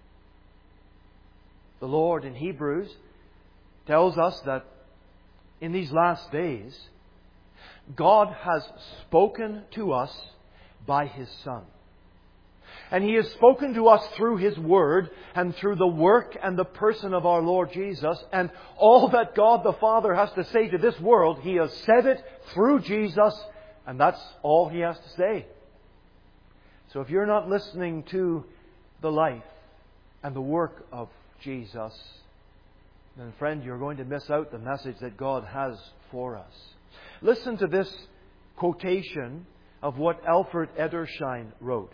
The Lord in Hebrews tells us that in these last days, God has spoken to us by His Son. And He has spoken to us through His Word and through the work and the person of our Lord Jesus. And all that God the Father has to say to this world, He has said it through Jesus, and that's all He has to say. So if you're not listening to the life and the work of Jesus, then friend, you're going to miss out the message that God has for us. Listen to this quotation of what Alfred Edersheim wrote.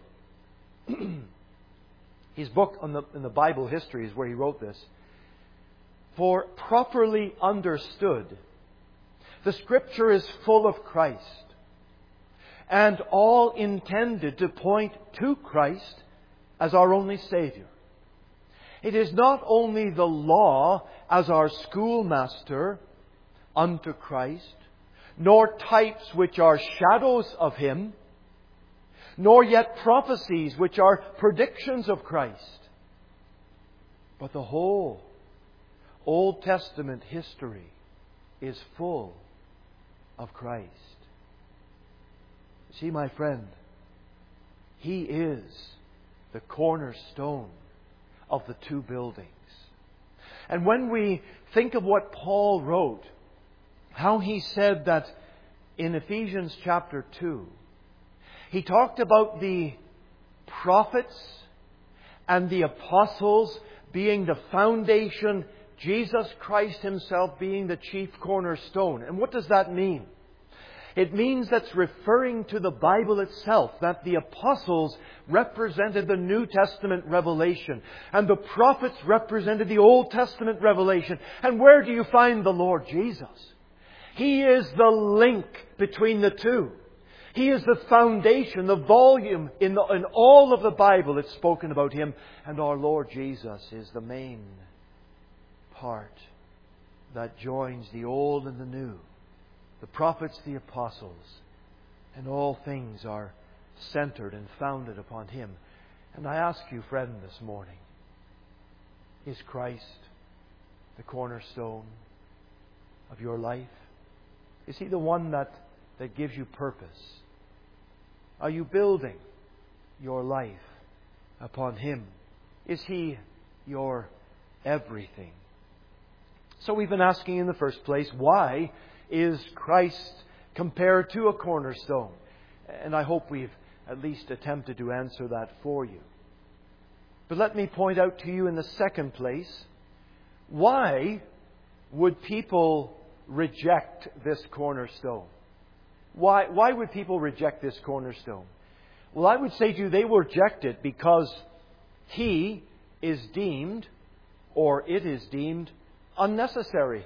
His book in the Bible history is where he wrote this. For properly understood, the Scripture is full of Christ, and all intended to point to Christ as our only Savior. It is not only the law as our schoolmaster unto Christ, nor types which are shadows of Him, nor yet prophecies which are predictions of Christ, but the whole Old Testament history is full of Christ. See, my friend, He is the cornerstone of the two buildings. And when we think of what Paul wrote, how he said that in Ephesians chapter 2, he talked about the prophets and the apostles being the foundation, Jesus Christ Himself being the chief cornerstone. And what does that mean? It means that's referring to the Bible itself, that the apostles represented the New Testament revelation, and the prophets represented the Old Testament revelation. And where do you find the Lord Jesus? He is the link between the two. He is the foundation, the volume in all of the Bible that's spoken about Him. And our Lord Jesus is the main part that joins the old and the new. The prophets, the apostles, and all things are centered and founded upon Him. And I ask you, friend, this morning, is Christ the cornerstone of your life? Is He the one that gives you purpose? Are you building your life upon Him? Is He your everything? So we've been asking in the first place, why is Christ compared to a cornerstone? And I hope we've at least attempted to answer that for you. But let me point out to you in the second place, why would people reject this cornerstone? Why would people reject this cornerstone? Well, I would say to you, they will reject it because He is deemed, or it is deemed, unnecessary.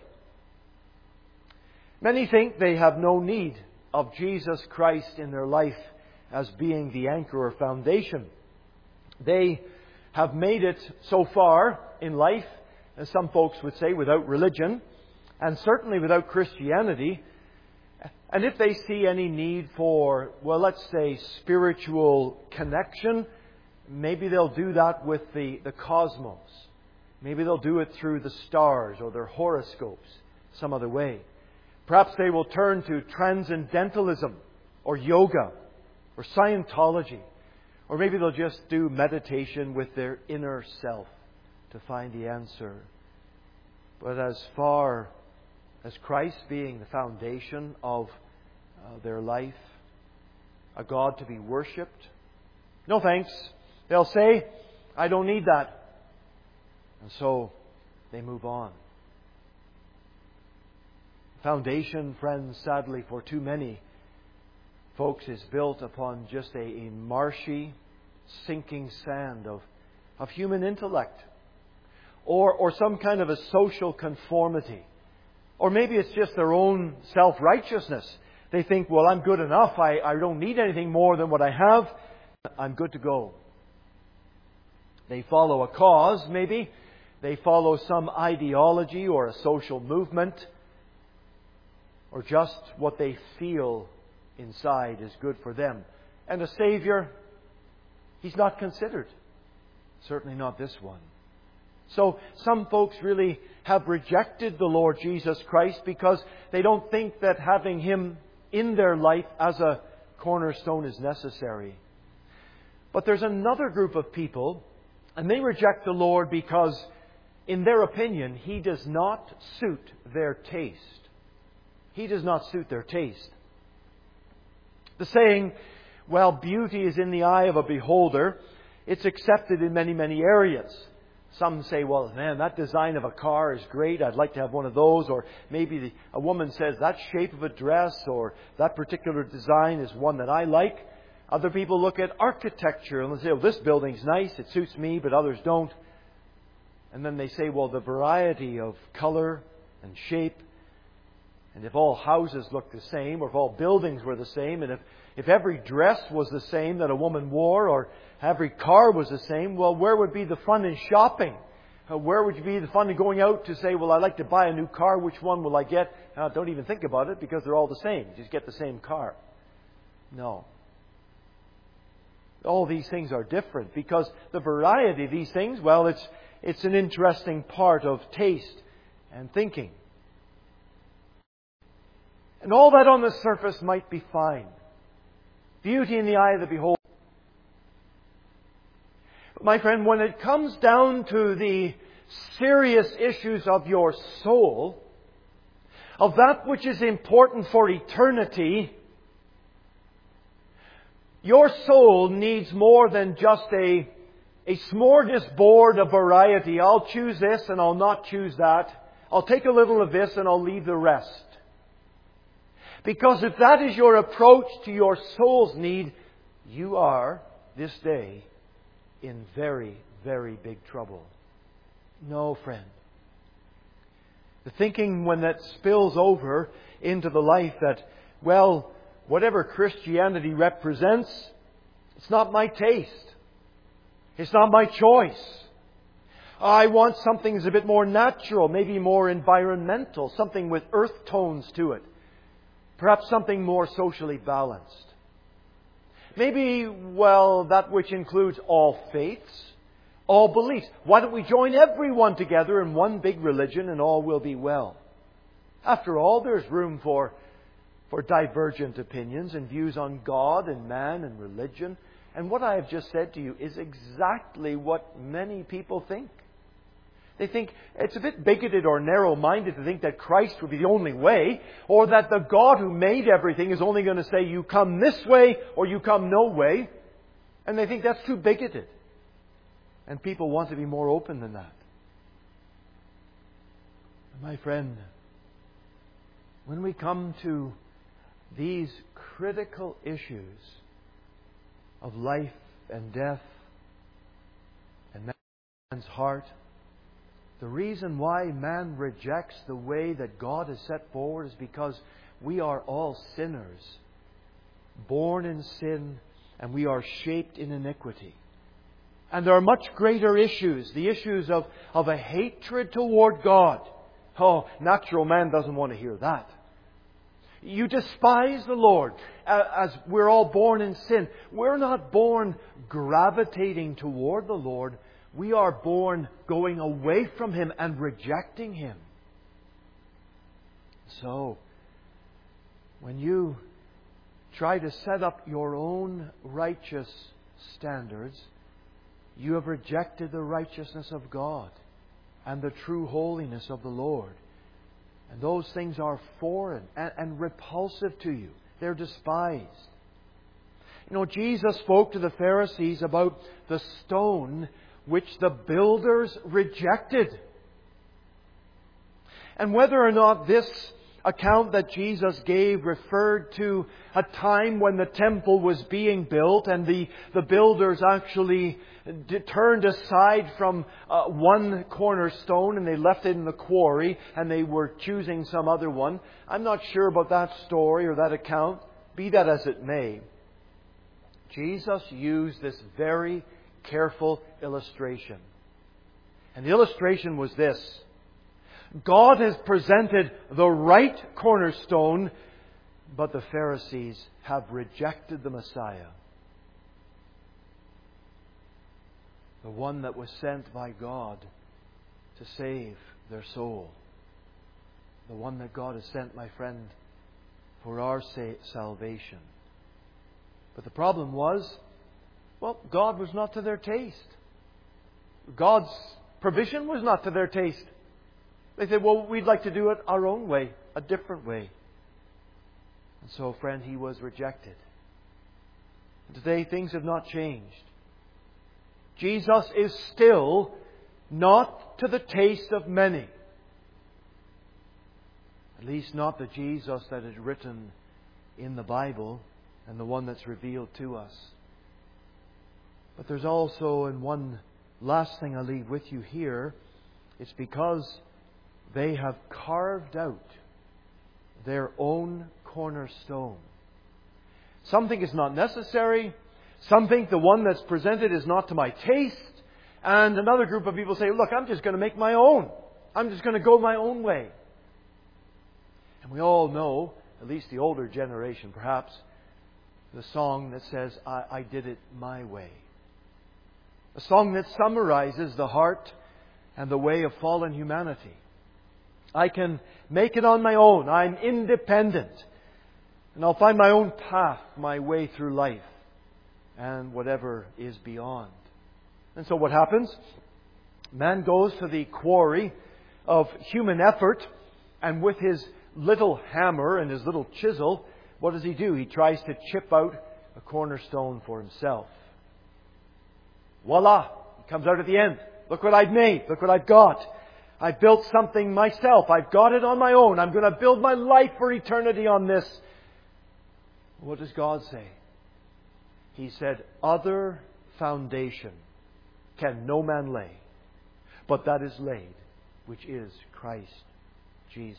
Many think they have no need of Jesus Christ in their life as being the anchor or foundation. They have made it so far in life, as some folks would say, without religion, and certainly without Christianity. And if they see any need for, well, let's say, spiritual connection, maybe they'll do that with the cosmos. Maybe they'll do it through the stars or their horoscopes, some other way. Perhaps they will turn to transcendentalism or yoga or Scientology. Or maybe they'll just do meditation with their inner self to find the answer. But as far as Christ being the foundation of their life, a God to be worshipped, no thanks. They'll say, I don't need that. And so they move on. Foundation, friends, sadly for too many folks, is built upon just a marshy, sinking sand of human intellect, or some kind of a social conformity. Or maybe it's just their own self-righteousness. They think, well, I'm good enough. I don't need anything more than what I have. I'm good to go. They follow a cause, maybe, they follow some ideology or a social movement, or just what they feel inside is good for them. And a Savior, He's not considered. Certainly not this one. So some folks really have rejected the Lord Jesus Christ because they don't think that having Him in their life as a cornerstone is necessary. But there's another group of people, and they reject the Lord because, in their opinion, He does not suit their taste. He does not suit their taste. The saying, well, beauty is in the eye of a beholder, it's accepted in many, many areas. Some say, well, man, that design of a car is great. I'd like to have one of those. Or maybe a woman says, that shape of a dress or that particular design is one that I like. Other people look at architecture and they say, well, this building's nice. It suits me, but others don't. And then they say, well, the variety of color and shape. And if all houses look the same, or if all buildings were the same, and if every dress was the same that a woman wore, or every car was the same, well, where would be the fun in shopping? Where would be the fun in going out to say, well, I'd like to buy a new car, which one will I get? Don't even think about it, because they're all the same. You just get the same car. No. All these things are different, because the variety of these things, well, it's an interesting part of taste and thinking. And all that on the surface might be fine. Beauty in the eye of the beholder. But my friend, when it comes down to the serious issues of your soul, of that which is important for eternity, your soul needs more than just a smorgasbord of variety. I'll choose this and I'll not choose that. I'll take a little of this and I'll leave the rest. Because if that is your approach to your soul's need, you are, this day, in very, very big trouble. No, friend. The thinking when that spills over into the life that, well, whatever Christianity represents, it's not my taste. It's not my choice. I want something that's a bit more natural, maybe more environmental, something with earth tones to it. Perhaps something more socially balanced. Maybe, well, that which includes all faiths, all beliefs. Why don't we join everyone together in one big religion and all will be well? After all, there's room for divergent opinions and views on God and man and religion. And what I have just said to you is exactly what many people think. They think it's a bit bigoted or narrow-minded to think that Christ would be the only way, or that the God who made everything is only going to say, you come this way or you come no way. And they think that's too bigoted. And people want to be more open than that. My friend, when we come to these critical issues of life and death and man's heart, the reason why man rejects the way that God has set forward is because we are all sinners, born in sin, and we are shaped in iniquity. And there are much greater issues, the issues of a hatred toward God. Oh, natural man doesn't want to hear that. You despise the Lord, as we're all born in sin. We're not born gravitating toward the Lord. We are born going away from Him and rejecting Him. So, when you try to set up your own righteous standards, you have rejected the righteousness of God and the true holiness of the Lord. And those things are foreign and repulsive to you. They're despised. You know, Jesus spoke to the Pharisees about the stone which the builders rejected. And whether or not this account that Jesus gave referred to a time when the temple was being built and the builders actually turned aside from one cornerstone and they left it in the quarry and they were choosing some other one. I'm not sure about that story or that account. Be that as it may, Jesus used this very careful illustration. And the illustration was this. God has presented the right cornerstone, but the Pharisees have rejected the Messiah. The one that was sent by God to save their soul. The one that God has sent, my friend, for our salvation. But the problem was, well, God was not to their taste. God's provision was not to their taste. They said, well, we'd like to do it our own way, a different way. And so, friend, He was rejected. And today, things have not changed. Jesus is still not to the taste of many. At least not the Jesus that is written in the Bible and the one that's revealed to us. But there's also, and one last thing I'll leave with you here, it's because they have carved out their own cornerstone. Some think it's not necessary. Some think the one that's presented is not to my taste. And another group of people say, look, I'm just going to make my own. I'm just going to go my own way. And we all know, at least the older generation perhaps, the song that says, I did it my way. A song that summarizes the heart and the way of fallen humanity. I can make it on my own. I'm independent. And I'll find my own path, my way through life, and whatever is beyond. And so what happens? Man goes to the quarry of human effort, and with his little hammer and his little chisel, what does he do? He tries to chip out a cornerstone for himself. Voila! It comes out at the end. Look what I've made. Look what I've got. I've built something myself. I've got it on my own. I'm going to build my life for eternity on this. What does God say? He said, other foundation can no man lay, but that is laid, which is Christ Jesus.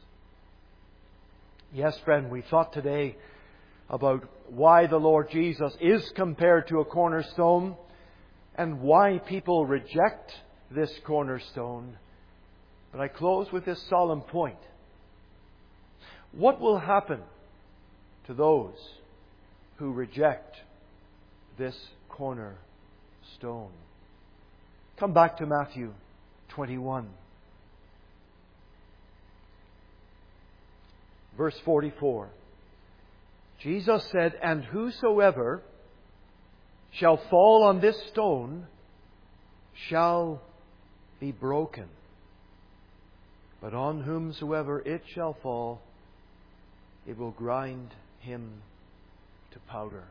Yes, friend, we thought today about why the Lord Jesus is compared to a cornerstone and why people reject this cornerstone. But I close with this solemn point. What will happen to those who reject this cornerstone? Come back to Matthew 21. Verse 44. Jesus said, and whosoever shall fall on this stone shall be broken. But on whomsoever it shall fall, it will grind him to powder.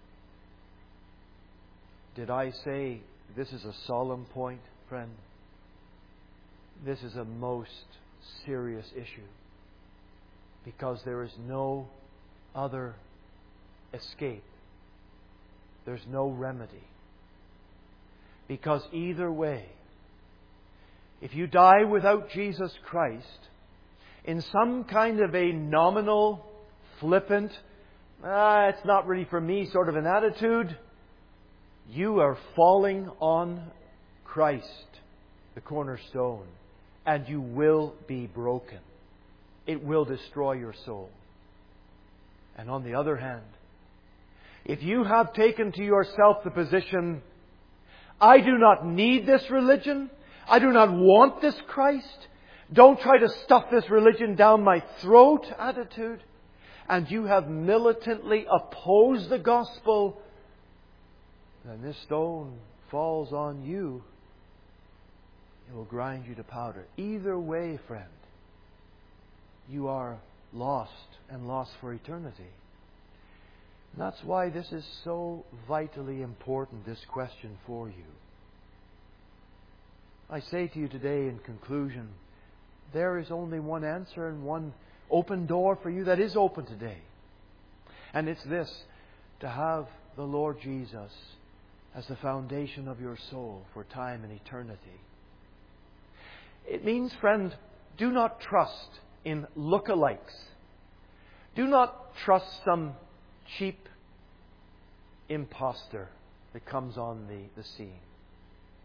Did I say this is a solemn point, friend? This is a most serious issue. Because there is no other escape. There's no remedy. Because either way, if you die without Jesus Christ, in some kind of a nominal, flippant, it's not really for me sort of an attitude, you are falling on Christ, the cornerstone, and you will be broken. It will destroy your soul. And on the other hand, if you have taken to yourself the position, I do not need this religion, I do not want this Christ, don't try to stuff this religion down my throat attitude, and you have militantly opposed the gospel, then this stone falls on you. It will grind you to powder. Either way, friend, you are lost and lost for eternity. And that's why this is so vitally important, this question for you. I say to you today in conclusion, there is only one answer and one open door for you that is open today. And it's this, to have the Lord Jesus as the foundation of your soul for time and eternity. It means, friend, do not trust in lookalikes. Do not trust some cheap imposter that comes on the scene.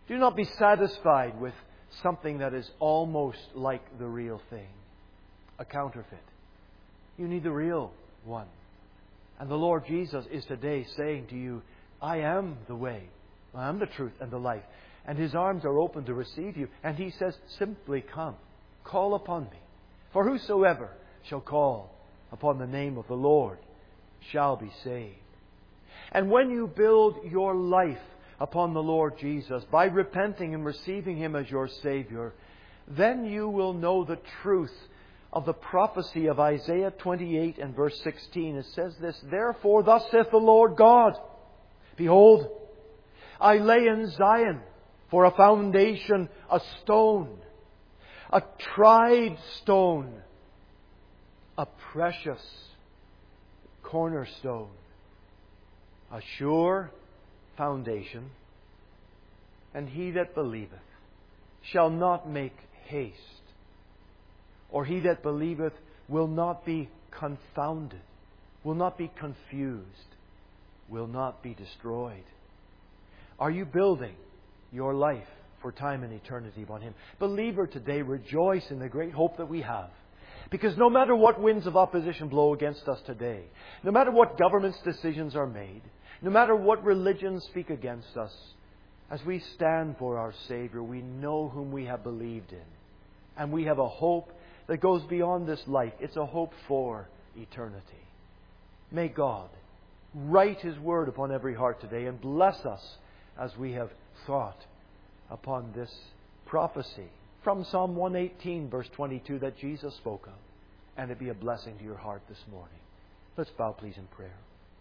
Do not be satisfied with something that is almost like the real thing, a counterfeit. You need the real one. And the Lord Jesus is today saying to you, I am the way, I am the truth and the life. And His arms are open to receive you. And He says, simply come, call upon me. For whosoever shall call upon the name of the Lord shall be saved. And when you build your life upon the Lord Jesus by repenting and receiving Him as your Savior, then you will know the truth of the prophecy of Isaiah 28 and verse 16. It says this, Therefore thus saith the Lord God, Behold, I lay in Zion for a foundation a stone, a tried stone, a precious cornerstone, a sure foundation, and he that believeth shall not make haste, or he that believeth will not be confounded, will not be confused, will not be destroyed. Are you building your life for time and eternity upon Him? Believer, today rejoice in the great hope that we have. Because no matter what winds of opposition blow against us today, no matter what government's decisions are made, no matter what religions speak against us, as we stand for our Savior, we know whom we have believed in. And we have a hope that goes beyond this life. It's a hope for eternity. May God write His Word upon every heart today and bless us as we have thought upon this prophecy from Psalm 118, verse 22, that Jesus spoke of. And it be a blessing to your heart this morning. Let's bow, please, in prayer.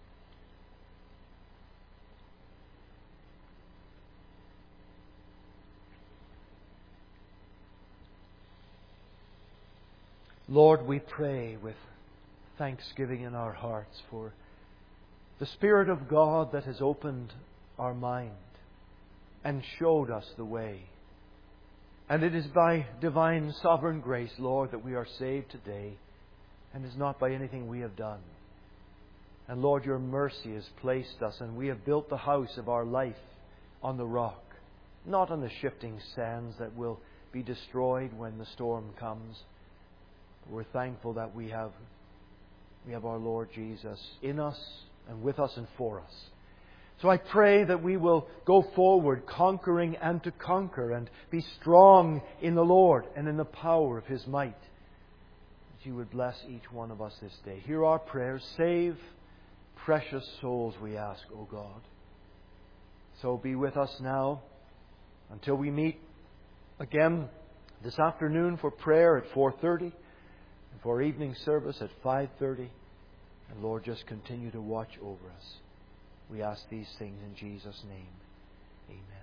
Lord, we pray with thanksgiving in our hearts for the Spirit of God that has opened our mind and showed us the way. And it is by divine sovereign grace, Lord, that we are saved today, and is not by anything we have done. And Lord, your mercy has placed us, and we have built the house of our life on the rock, not on the shifting sands that will be destroyed when the storm comes. We're thankful that we have our Lord Jesus in us and with us and for us. So I pray that we will go forward conquering and to conquer and be strong in the Lord and in the power of His might. That you would bless each one of us this day. Hear our prayers. Save precious souls, we ask, O God. So be with us now until we meet again this afternoon for prayer at 4:30 and for evening service at 5:30. And Lord, just continue to watch over us. We ask these things in Jesus' name. Amen.